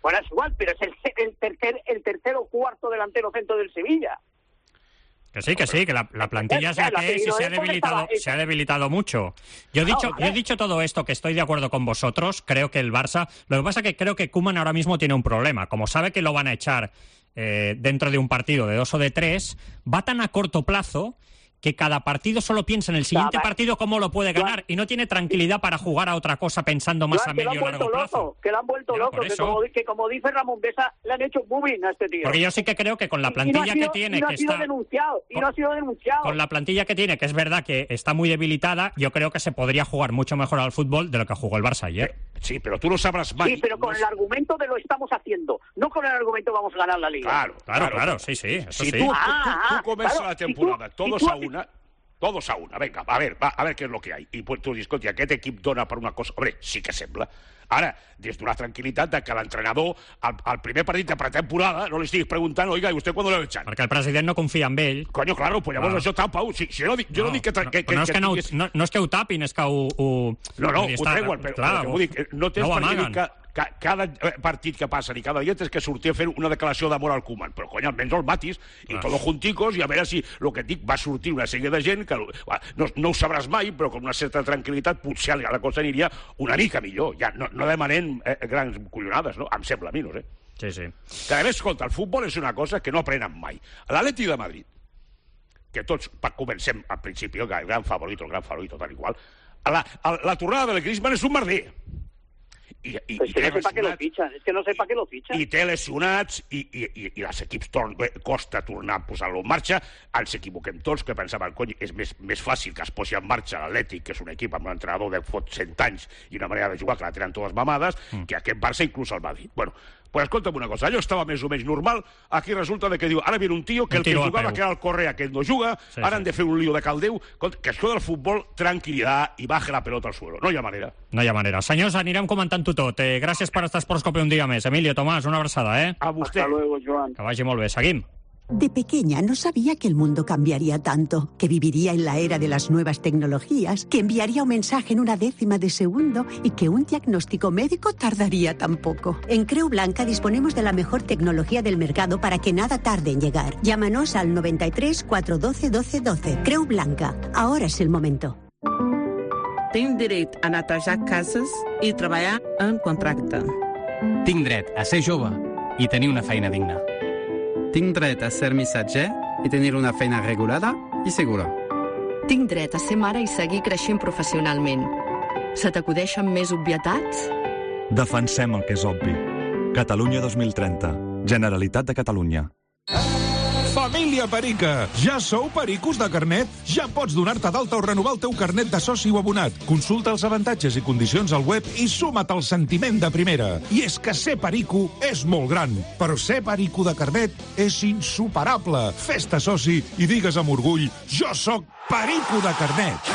[SPEAKER 24] Bueno, es igual, pero es el, el, tercer, el tercer o cuarto delantero centro del Sevilla.
[SPEAKER 4] Que sí, que sí, que la, la plantilla es la que es y se ha debilitado, se ha debilitado mucho. Yo he dicho, yo he dicho todo esto, que estoy de acuerdo con vosotros, creo que el Barça... Lo que pasa es que creo que Koeman ahora mismo tiene un problema. Como sabe que lo van a echar eh, dentro de un partido de dos o de tres, va tan a corto plazo que cada partido solo piensa en el siguiente partido cómo lo puede ganar y no tiene tranquilidad para jugar a otra cosa pensando más a medio y largo plazo.
[SPEAKER 24] Que lo han vuelto loco, que como, que como dice Ramón Besa, le han hecho moving a este tío.
[SPEAKER 4] Porque yo sí que creo que con la plantilla
[SPEAKER 24] y no sido,
[SPEAKER 4] que tiene,
[SPEAKER 24] y no
[SPEAKER 4] que
[SPEAKER 24] ha sido
[SPEAKER 4] está...
[SPEAKER 24] denunciado, y no ha sido denunciado.
[SPEAKER 4] Con la plantilla que tiene, que es verdad que está muy debilitada, yo creo que se podría jugar mucho mejor al fútbol de lo que jugó el Barça ayer.
[SPEAKER 25] Sí, pero tú lo sabrás más.
[SPEAKER 24] Sí, pero con no el argumento de lo estamos haciendo, no con el argumento vamos a ganar la Liga.
[SPEAKER 25] Claro,
[SPEAKER 4] claro,
[SPEAKER 25] claro.
[SPEAKER 4] claro sí, sí, eso
[SPEAKER 25] si
[SPEAKER 4] sí.
[SPEAKER 25] Tú,
[SPEAKER 24] ah,
[SPEAKER 25] tú, tú,
[SPEAKER 24] ah,
[SPEAKER 25] tú comienzas
[SPEAKER 24] claro,
[SPEAKER 25] la temporada,
[SPEAKER 24] tú,
[SPEAKER 25] todos
[SPEAKER 24] tú,
[SPEAKER 25] a una... Todos a una, venga, a ver, va, a ver què és el que hi ha. I tu dius, escolta, aquest equip dona per una cosa... Hombre, sí que sembla. Ara, des d'una tranquil·litat de que l'entrenador, al, al primer partit de pretemporada, no li estiguis preguntant, oiga, ¿y usted cuándo lo echan?
[SPEAKER 4] Perquè el president no confia en ell.
[SPEAKER 25] Coño, claro, pues llavors això tapa-ho. Si, si jo no dic, jo no, no dic que...
[SPEAKER 4] No,
[SPEAKER 25] que, que,
[SPEAKER 4] no, és que,
[SPEAKER 25] que
[SPEAKER 4] no,
[SPEAKER 25] tinguis...
[SPEAKER 4] no, no és que ho tapin, és que ho... ho
[SPEAKER 25] no, no, ho treuen, però,
[SPEAKER 4] clar,
[SPEAKER 25] però que dic, no tens
[SPEAKER 4] no
[SPEAKER 25] per què dir
[SPEAKER 4] amaguen.
[SPEAKER 25] que, que cada partit que passa ni cada dia tens que sortir a fer una declaració d'amor al Koeman. Però, cony, almenys el matis i
[SPEAKER 4] Clar.
[SPEAKER 25] todos junticos i a veure si, el que et dic, va sortir una sèrie de gent que no, no ho sabràs mai, però amb una certa tranquil·litat potser la cosa aniria una mica millor. Ja no, no demanem eh, grans collonades, no? Em sembla a mi, no sé.
[SPEAKER 4] Sí, sí.
[SPEAKER 25] Que, a més, escolta, el futbol és una cosa que no aprenen mai. L'Atleti de Madrid, que tots comencem al principi, el gran favorit, el gran favorit, tal igual, la, la tornada de Griezmann és un merder. I, i,
[SPEAKER 24] es que no sé para qué lo fichan, es que no sé para qué lo fichan.
[SPEAKER 25] I té lesionats i, i, i, i els equips torn, costa tornar a posar-lo en marxa. Ens equivoquem tots, que pensaven, cony, és més, més fàcil que es posi en marxa l'Atlètic, que és un equip amb un entrenador de fot cent anys i una manera de jugar que la tenen totes mamades, mm. que aquest Barça inclús el Madrid. Bueno, pues escolta'm una cosa, allò estava més o menys normal, aquí resulta de que diu, ara viene un tio que un el que jugava, que era el Correa, que no juga, sí, ara sí. han de fer un lío de caldeu, que això del futbol, tranquil·litat i baje la pelota al suelo. No hi ha manera.
[SPEAKER 4] No hi ha manera. Senyors, anirem comentant-ho tot. Eh, gràcies per estar a Sports Cope un dia més. Emilio, Tomàs, una abraçada, eh?
[SPEAKER 25] A vostè.
[SPEAKER 24] Hasta luego, Joan.
[SPEAKER 4] Que vagi molt bé. Seguim.
[SPEAKER 5] De pequeña no sabía que el mundo cambiaría tanto, que viviría en la era de las nuevas tecnologías, que enviaría un mensaje en una décima de segundo y que un diagnóstico médico tardaría tan poco. En Creu Blanca disponemos de la mejor tecnología del mercado para que nada tarde en llegar. Llámanos al noventa y tres, cuatrocientos doce, doce doce. Creu Blanca. Ahora es el momento.
[SPEAKER 6] Tinc dret a netejar cases i treballar en contracte.
[SPEAKER 7] Tinc dret a ser jove i tenir una feina digna.
[SPEAKER 8] Tinc dret a ser missatger i tenir una feina regulada i segura.
[SPEAKER 9] Tinc dret a ser mare i seguir creixent professionalment. Se t'acudeixen més obvietats?
[SPEAKER 26] Defensem el que és obvi. Catalunya dos mil trenta. Generalitat de Catalunya.
[SPEAKER 27] Família Perica! Ja sou pericos de carnet? Ja pots donar-te d'alta o renovar el teu carnet de soci o abonat. Consulta els avantatges i condicions al web i suma't al sentiment de primera. I és que ser perico és molt gran, però ser perico de carnet és insuperable. Fes-te soci i digues amb orgull, jo sóc perico de carnet.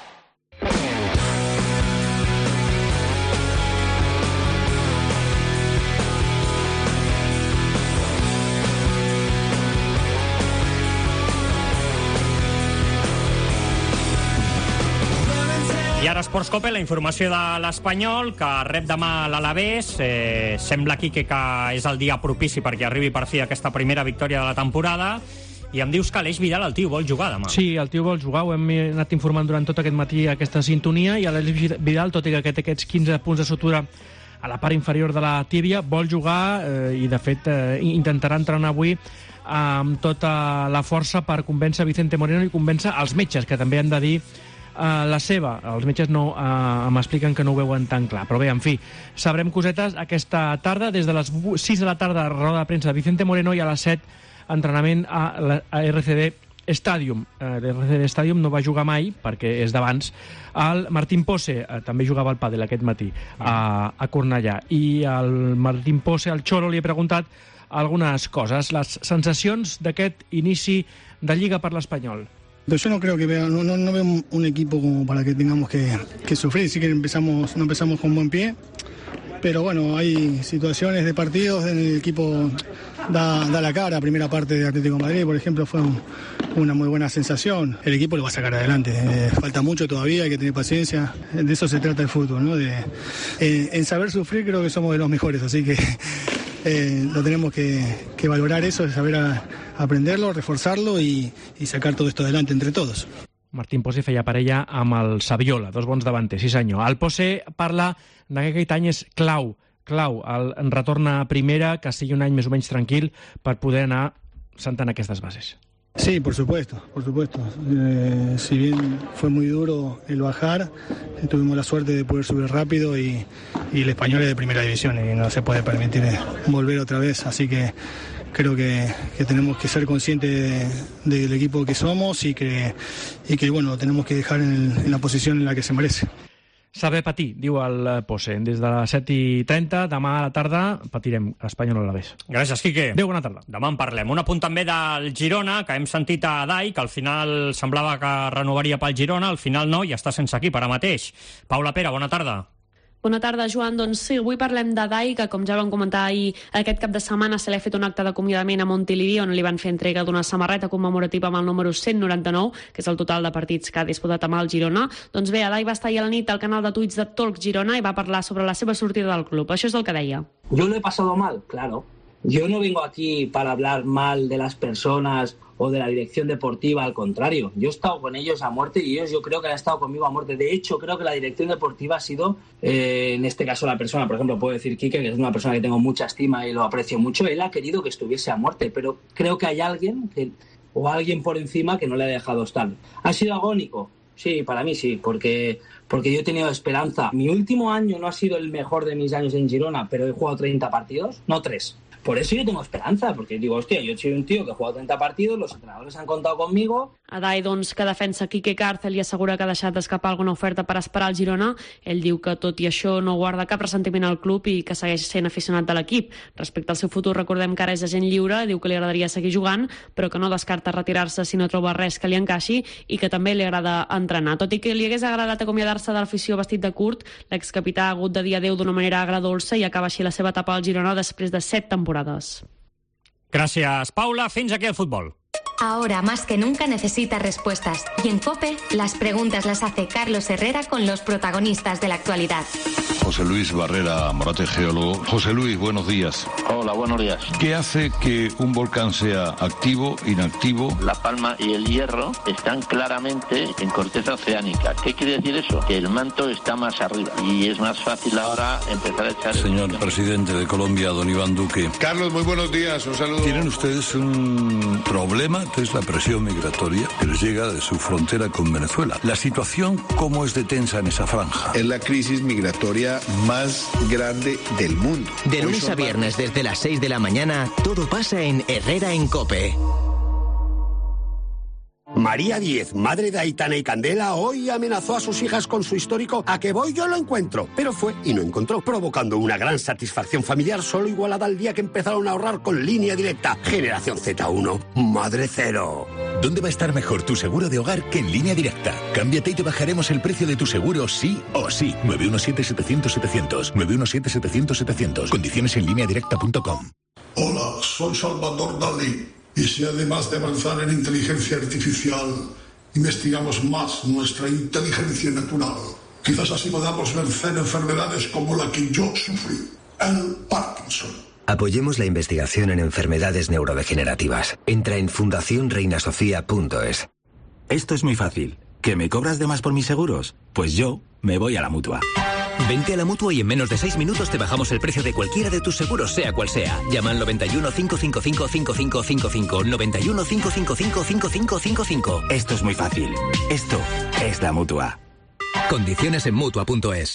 [SPEAKER 4] I ara Sports Cope, la informació de l'Espanyol, que rep demà l'Alavés. Eh, sembla aquí que, que és el dia propici perquè arribi per fi aquesta primera victòria de la temporada. I em dius que Aleix Vidal, el tio, vol jugar demà.
[SPEAKER 16] Sí, el tio vol jugar, ho hem anat informant durant tot aquest matí aquesta sintonia, i Aleix Vidal, tot i que té aquests quinze punts de sutura a la part inferior de la tíbia, vol jugar eh, i, de fet, eh, intentarà entrenar avui amb tota la força per convèncer Vicente Moreno i convèncer els metges, que també han de dir Uh, la seva. Els metges no uh, m'expliquen que no ho veuen tan clar. Però bé, en fi, sabrem cosetes aquesta tarda. Des de les sis de la tarda, roda de premsa de Vicente Moreno, i a les set, entrenament a, la, a R C D Stadium. Uh, L'R C D Stadium no va jugar mai, perquè és d'abans. El Martín Pose uh, també jugava al pàdel aquest matí a, a Cornellà. I el Martín Pose, al Xolo, li he preguntat algunes coses. Les sensacions d'aquest inici de Lliga per l'Espanyol.
[SPEAKER 28] Yo no creo que vea, no, no, no veo un equipo como para que tengamos que, que sufrir. Sí que empezamos, no empezamos con buen pie, pero bueno, hay situaciones de partidos en el equipo da, da la cara. Primera parte de Atlético de Madrid, por ejemplo, fue un, una muy buena sensación. El equipo lo va a sacar adelante. Eh, falta mucho todavía, hay que tener paciencia. De eso se trata el fútbol, ¿no? De, eh, en saber sufrir creo que somos de los mejores, así que eh, lo tenemos que, que valorar eso, saber a, aprenderlo, reforzarlo y, y sacar todo esto adelante entre todos.
[SPEAKER 16] Martín Posse feia parella amb el Saviola, dos bons davanters, sí senyor. El Posse parla que aquest any és clau, clau, el retorn a primera, que sigui un any més o menys tranquil per poder anar sentant aquestes bases.
[SPEAKER 28] Sí, por supuesto, por supuesto. Eh, si bien fue muy duro el bajar, eh, tuvimos la suerte de poder subir rápido y, y el Español es de primera división y no se puede permitir volver otra vez, así que creo que, que tenemos que ser conscientes de, del equipo que somos y que, y que bueno, tenemos que dejar en, en la posición en la que se merece.
[SPEAKER 16] Saber patir, diu el Posse. Des de les set i trenta, demà a la tarda, patirem Espanyol a l'Alavés.
[SPEAKER 4] Gràcies, Quique.
[SPEAKER 16] Adéu, bona tarda.
[SPEAKER 4] Demà en parlem. Un apunt també del Girona, que hem sentit a Dai, que al final semblava que renovaria pel Girona, al final no, i està sense equip ara mateix. Paula Pera, bona tarda.
[SPEAKER 10] Bona tarda, Joan. Doncs sí, avui parlem de Dai, que com ja vam comentar ahir, aquest cap de setmana se li ha fet un acte d'acomiadament a Montilivi, on li van fer entrega d'una samarreta commemorativa amb el número cent noranta-nou, que és el total de partits que ha disputat amb el Girona. Doncs bé, Dai va estar ahir a la nit al canal de Twitch de Talk Girona i va parlar sobre la seva sortida del club. Això és el que deia.
[SPEAKER 11] Yo lo he pasado mal, claro. Yo no vengo aquí para hablar mal de las personas o de la dirección deportiva, al contrario. Yo he estado con ellos a muerte y ellos yo creo que han estado conmigo a muerte. De hecho, creo que la dirección deportiva ha sido, eh, en este caso la persona, por ejemplo, puedo decir Quique, que es una persona que tengo mucha estima y lo aprecio mucho, él ha querido que estuviese a muerte, pero creo que hay alguien que, o alguien por encima que no le ha dejado estar. ¿Ha sido agónico? Sí, para mí sí, porque, porque yo he tenido esperanza. Mi último año no ha sido el mejor de mis años en Girona, pero he jugado treinta partidos, no tres. Por eso yo tengo esperanza, porque digo, hostia, yo soy un tío que ha jugado treinta partidos, los entrenadores han contado conmigo.
[SPEAKER 10] A Dai, doncs, que defensa Quique Cárcel i assegura que ha deixat d'escapar alguna oferta per esperar el Girona. Ell diu que tot i això no guarda cap ressentiment al club i que segueix sent aficionat de l'equip. Respecte al seu futur, recordem que ara és agent lliure, diu que li agradaria seguir jugant, però que no descarta retirar-se si no troba res que li encaixi i que també li agrada entrenar. Tot i que li hagués agradat acomiadar-se de l'afició vestit de curt, l'excapità ha hagut de dir adéu d'una manera agradolça i acaba així la seva etapa al Girona després de set temporades.
[SPEAKER 4] Gràcies, Paula. Fins aquí el futbol.
[SPEAKER 3] Ahora más que nunca necesita respuestas. Y en COPE, las preguntas las hace Carlos Herrera con los protagonistas de la actualidad.
[SPEAKER 12] José Luis Barrera Morate, geólogo. José Luis, buenos días.
[SPEAKER 13] Hola, buenos días.
[SPEAKER 12] ¿Qué hace que un volcán sea activo, inactivo?
[SPEAKER 13] La palma y el hierro están claramente en corteza oceánica. ¿Qué quiere decir eso? Que el manto está más arriba y es más fácil ahora empezar a echar...
[SPEAKER 12] Señor presidente de Colombia, don Iván Duque.
[SPEAKER 14] Carlos, muy buenos días. Un saludo.
[SPEAKER 12] ¿Tienen ustedes un problema, que es la presión migratoria que les llega de su frontera con Venezuela? ¿La situación cómo es de tensa en esa franja?
[SPEAKER 14] Es la crisis migratoria más grande del mundo.
[SPEAKER 15] De lunes a viernes desde las seis de la mañana, todo pasa en Herrera en COPE.
[SPEAKER 17] María Díez, madre de Aitana y Candela, hoy amenazó a sus hijas con su histórico "a que voy yo lo encuentro", pero fue y no encontró, provocando una gran satisfacción familiar solo igualada al día que empezaron a ahorrar con Línea Directa. Generación Z uno, madre cero.
[SPEAKER 18] ¿Dónde va a estar mejor tu seguro de hogar que en Línea Directa? Cámbiate y te bajaremos el precio de tu seguro sí o sí. nueve uno siete, setecientos, setecientos. nueve uno siete, setecientos, setecientos. Condiciones en línea directa punto com.
[SPEAKER 29] Hola, soy Salvador Dalí. Y si además de avanzar en inteligencia artificial, investigamos más nuestra inteligencia natural, quizás así podamos vencer enfermedades como la que yo sufrí, el Parkinson.
[SPEAKER 15] Apoyemos la investigación en enfermedades neurodegenerativas. Entra en fundación reina sofía punto es.
[SPEAKER 30] Esto es muy fácil. ¿Que me cobras de más por mis seguros? Pues yo me voy a la Mutua.
[SPEAKER 15] Vente a la Mutua y en menos de seis minutos te bajamos el precio de cualquiera de tus seguros, sea cual sea. Llama al noventa y uno, cinco cinco cinco, cinco cinco cinco cinco, noventa y uno, cinco cinco cinco, cinco cinco cinco cinco.
[SPEAKER 30] Esto es muy fácil. Esto es la Mutua.
[SPEAKER 15] Condiciones en Mutua punto es.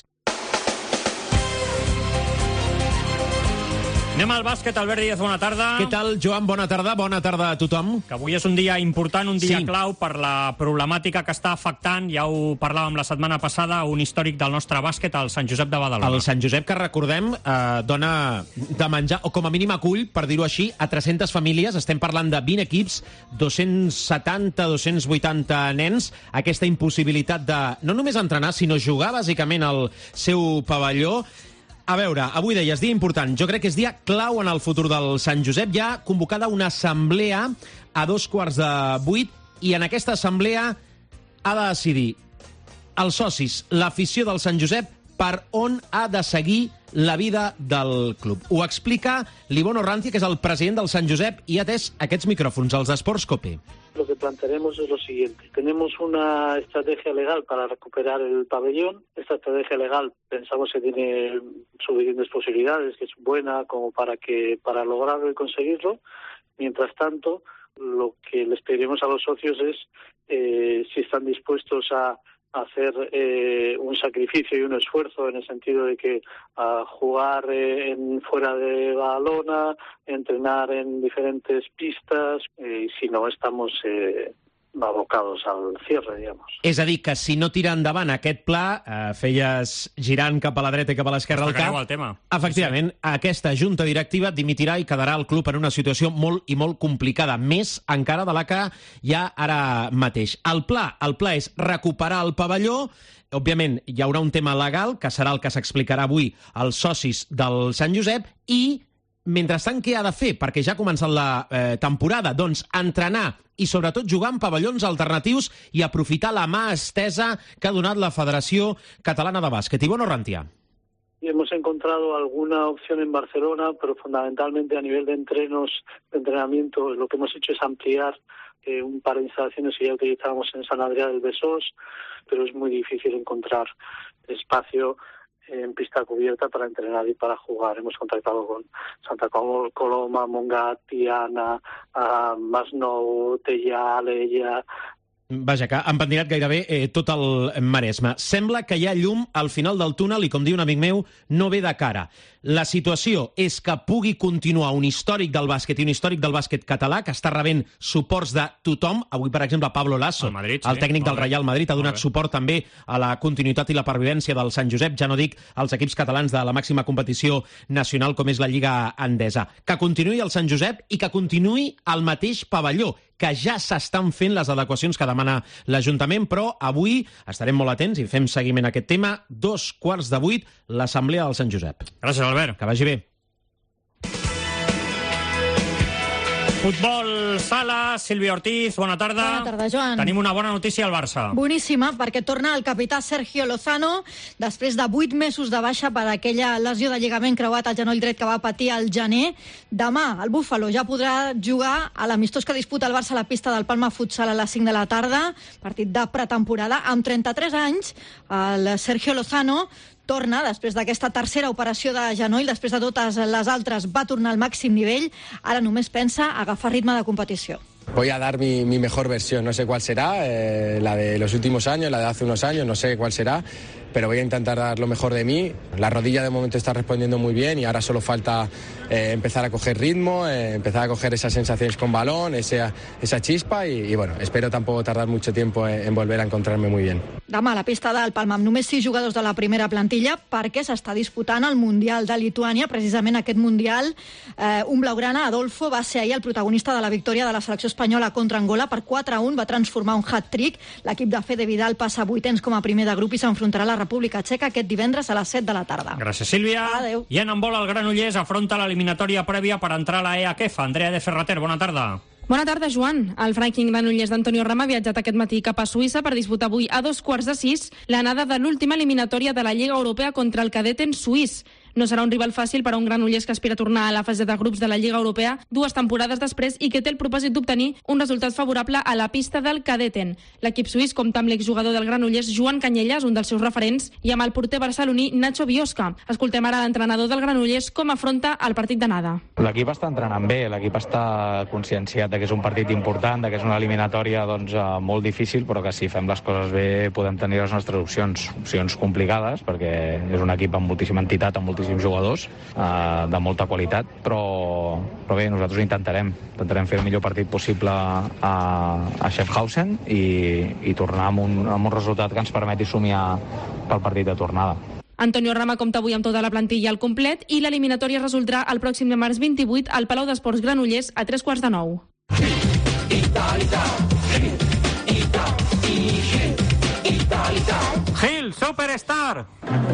[SPEAKER 4] Anem al bàsquet, Albert Díaz, bona tarda.
[SPEAKER 31] Què tal, Joan? Bona tarda, bona tarda a tothom.
[SPEAKER 4] Que avui és un dia important, un dia
[SPEAKER 31] sí.
[SPEAKER 4] clau per la problemàtica que està afectant, ja ho parlàvem la setmana passada, un històric del nostre bàsquet, el Sant Josep de Badalona.
[SPEAKER 31] El Sant Josep, que recordem, eh, dona de menjar, o com a mínim acull, per dir-ho així, a tres-centes famílies. Estem parlant de vint equips, dos-cents setanta, dos-cents vuitanta nens. Aquesta impossibilitat de no només entrenar, sinó jugar bàsicament al seu pavelló. A veure, avui deies, dia important. Jo crec que és dia clau en el futur del Sant Josep. Hi ha convocada una assemblea a dos quarts de vuit i en aquesta assemblea ha de decidir els socis, l'afició del Sant Josep, per on ha de seguir la vida del club. Ho explica l'Ivono Ranci, que és el president del Sant Josep, i ha atès aquests micròfons, els d'Esports Cope.
[SPEAKER 1] Lo que plantearemos es lo siguiente. Tenemos una estrategia legal para recuperar el pabellón. Esta estrategia legal pensamos que tiene suficientes posibilidades, que es buena como para que para lograrlo y conseguirlo. Mientras tanto, lo que les pediremos a los socios es eh, si están dispuestos a hacer eh, un sacrificio y un esfuerzo en el sentido de que uh, jugar eh, en, fuera de Badalona, entrenar en diferentes pistas, eh, y si no estamos eh, abocados al cierre, digamos.
[SPEAKER 31] És a dir, que si no tira endavant aquest pla, eh, feies girant cap a la dreta i cap a l'esquerra del cap,
[SPEAKER 4] el tema.
[SPEAKER 31] Efectivament, sí. Aquesta junta directiva dimitirà i quedarà el club en una situació molt i molt complicada, més encara de la que hi ha ara mateix. El pla, el pla és recuperar el pavelló. Òbviament, hi haurà un tema legal, que serà el que s'explicarà avui als socis del Sant Josep, i mentrestant, què ha de fer? Perquè ja ha començat la eh, temporada. Doncs entrenar i sobretot jugar en pavellons alternatius i aprofitar la mà estesa que ha donat la Federació Catalana de Bàsquet. Ivono Rantia.
[SPEAKER 1] Hemos encontrado alguna opción en Barcelona, pero fundamentalmente a nivel de entrenos, de entrenamiento, lo que hemos hecho es ampliar eh, un par de instalaciones que ya utilizábamos en San Adrià del Besós, pero es muy difícil encontrar espacio en pista cubierta para entrenar y para jugar. Hemos contactado con Santa Coloma, Montgat, Tiana, uh, Masnou, Teià, Alella.
[SPEAKER 31] Vaja, que han pentinat gairebé eh, tot el Maresme. Sembla que hi ha llum al final del túnel i, com diu un amic meu, no ve de cara. La situació és que pugui continuar un històric del bàsquet i un històric del bàsquet català que està rebent suports de tothom. Avui, per exemple, Pablo Lasso, el, Madrid, sí. el tècnic del Real Madrid, ha donat suport també a la continuïtat i la pervivència del Sant Josep, ja no dic als equips catalans de la màxima competició nacional com és la Lliga Endesa. Que continuï el Sant Josep i que continuï el mateix pavelló, que ja s'estan fent les adequacions que demana l'Ajuntament, però avui estarem molt atents i fem seguiment a aquest tema. Dos quarts de vuit, l'Assemblea del Sant Josep.
[SPEAKER 4] Gràcies, Albert.
[SPEAKER 31] Que vagi bé.
[SPEAKER 4] Futbol sala, Sílvia Ortiz, bona tarda.
[SPEAKER 2] Bona tarda, Joan.
[SPEAKER 4] Tenim una bona notícia al Barça.
[SPEAKER 2] Boníssima, perquè torna el capità Sergio Lozano després de vuit mesos de baixa per aquella lesió de lligament creuat al genoll dret que va patir al gener. Demà el Búfalo ja podrà jugar a l'amistós que disputa el Barça a la pista del Palma Futsal a les cinc de la tarda, partit de pretemporada. Amb trenta-tres anys, el Sergio Lozano torna, després d'aquesta tercera operació de genoll, després de totes les altres, va tornar al màxim nivell. Ara només pensa agafar ritme de competició.
[SPEAKER 5] Voy a dar mi, mi mejor versión, no sé cuál será, eh, la de los últimos años, la de hace unos años, no sé cuál será, pero voy a intentar dar lo mejor de mí. La rodilla de momento está respondiendo muy bien y ahora solo falta eh, empezar a coger ritmo, eh, empezar a coger esas sensaciones con balón, esa, esa chispa y, y bueno, espero tampoco tardar mucho tiempo en, en volver a encontrarme muy bien.
[SPEAKER 2] Demà a la pista del Palma amb només sis jugadors de la primera plantilla perquè s'està disputant el Mundial de Lituània, precisament aquest Mundial. Eh, un blaugrana, Adolfo, va ser ahir el protagonista de la victòria de la selecció espanyola contra Angola per quatre a un, va transformar un hat-trick. L'equip de Fede Vidal passa vuitens com a primer de grup i s'enfrontarà a la República Txeca aquest divendres a les set de la tarda.
[SPEAKER 4] Gràcies, Sílvia.
[SPEAKER 2] Adéu.
[SPEAKER 4] I en handbol, el Granollers afronta l'eliminatòria prèvia per entrar a la E A K F. Andrea de Ferrater, bona tarda.
[SPEAKER 6] Bona tarda, Joan. El Viking Granollers d'Antonio Rama ha viatjat aquest matí cap a Suïssa per disputar avui a dos quarts de sis l'anada de l'última eliminatòria de la Lliga Europea contra el Cadeten suís. No serà un rival fàcil per a un Granollers que aspira a tornar a la fase de grups de la Lliga Europea dues temporades després i que té el propòsit d'obtenir un resultat favorable a la pista del Cadeten. L'equip suís compta amb l'exjugador del Granollers, Joan Canyelles, un dels seus referents, i amb el porter barceloní Nacho Biosca. Escoltem ara l'entrenador del Granollers com afronta el partit d'anada.
[SPEAKER 19] L'equip està entrenant bé, l'equip està conscienciat de que és un partit important, de que és una eliminatòria doncs, molt difícil, però que si fem les coses bé podem tenir les nostres opcions. Opcions complicades, perquè és un equip amb moltíssima entitat, amb moltíssim jugadors eh, de molta qualitat, però, però bé, nosaltres ho intentarem. Intentarem fer el millor partit possible a, a Schaffhausen i, i tornar amb un, amb un resultat que ens permeti somiar pel partit de tornada.
[SPEAKER 6] Antonio Rama compta avui amb tota la plantilla al complet i l'eliminatòria es resoldrà el pròxim de març vint-i-vuit al Palau d'Esports Granollers a tres quarts de nou.
[SPEAKER 4] Gil, Superstar!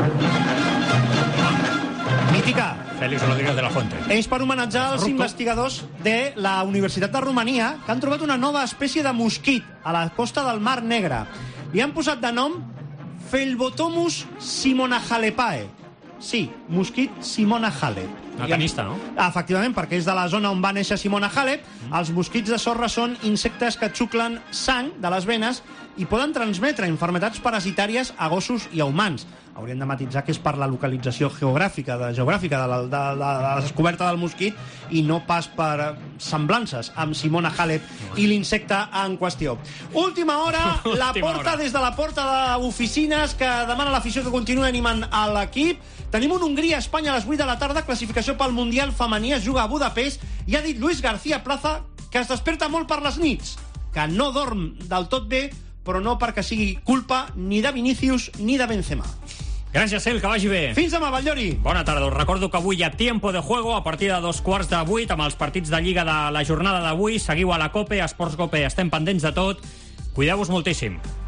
[SPEAKER 20] Mítica.
[SPEAKER 4] Félix Rodríguez de la Fuente.
[SPEAKER 20] És per homenatjar els investigadors de la Universitat de Romania que han trobat una nova espècie de mosquit a la costa del Mar Negre. Li han posat de nom Phelbotomus simonahalepae. Sí, mosquit Simona Halep.
[SPEAKER 4] Una tenista, no?
[SPEAKER 20] Efectivament, perquè és de la zona on va néixer Simona Halep. Mm. Els mosquits de sorra són insectes que xuclen sang de les venes i poden transmetre malalties parasitàries a gossos i a humans. Hauríem de matisar que és per la localització geogràfica de, geogràfica de, la, de, de, de la descoberta del mosquit i no pas per semblances amb Simona Halep i l'insecte en qüestió. Última hora, la
[SPEAKER 4] Última
[SPEAKER 20] porta
[SPEAKER 4] hora.
[SPEAKER 20] des de la porta d'oficines que demana l'afició que continuï animant a l'equip. Tenim un Hongria-Espanya a les vuit de la tarda, classificació pel Mundial femení, es juga a Budapest, i ha dit Luis García Plaza que es desperta molt per les nits, que no dorm del tot bé, però no perquè sigui culpa ni de Vinícius ni de Benzema.
[SPEAKER 4] Gràcies, Cel, que vagi bé.
[SPEAKER 20] Fins demà, Batllori.
[SPEAKER 4] Bona tarda. Us recordo que avui hi ha Tiempo de Juego a partir de dos quarts de vuit amb els partits de Lliga de la jornada d'avui. Seguiu a la COPE, a Esports COPE. Estem pendents de tot. Cuideu-vos moltíssim.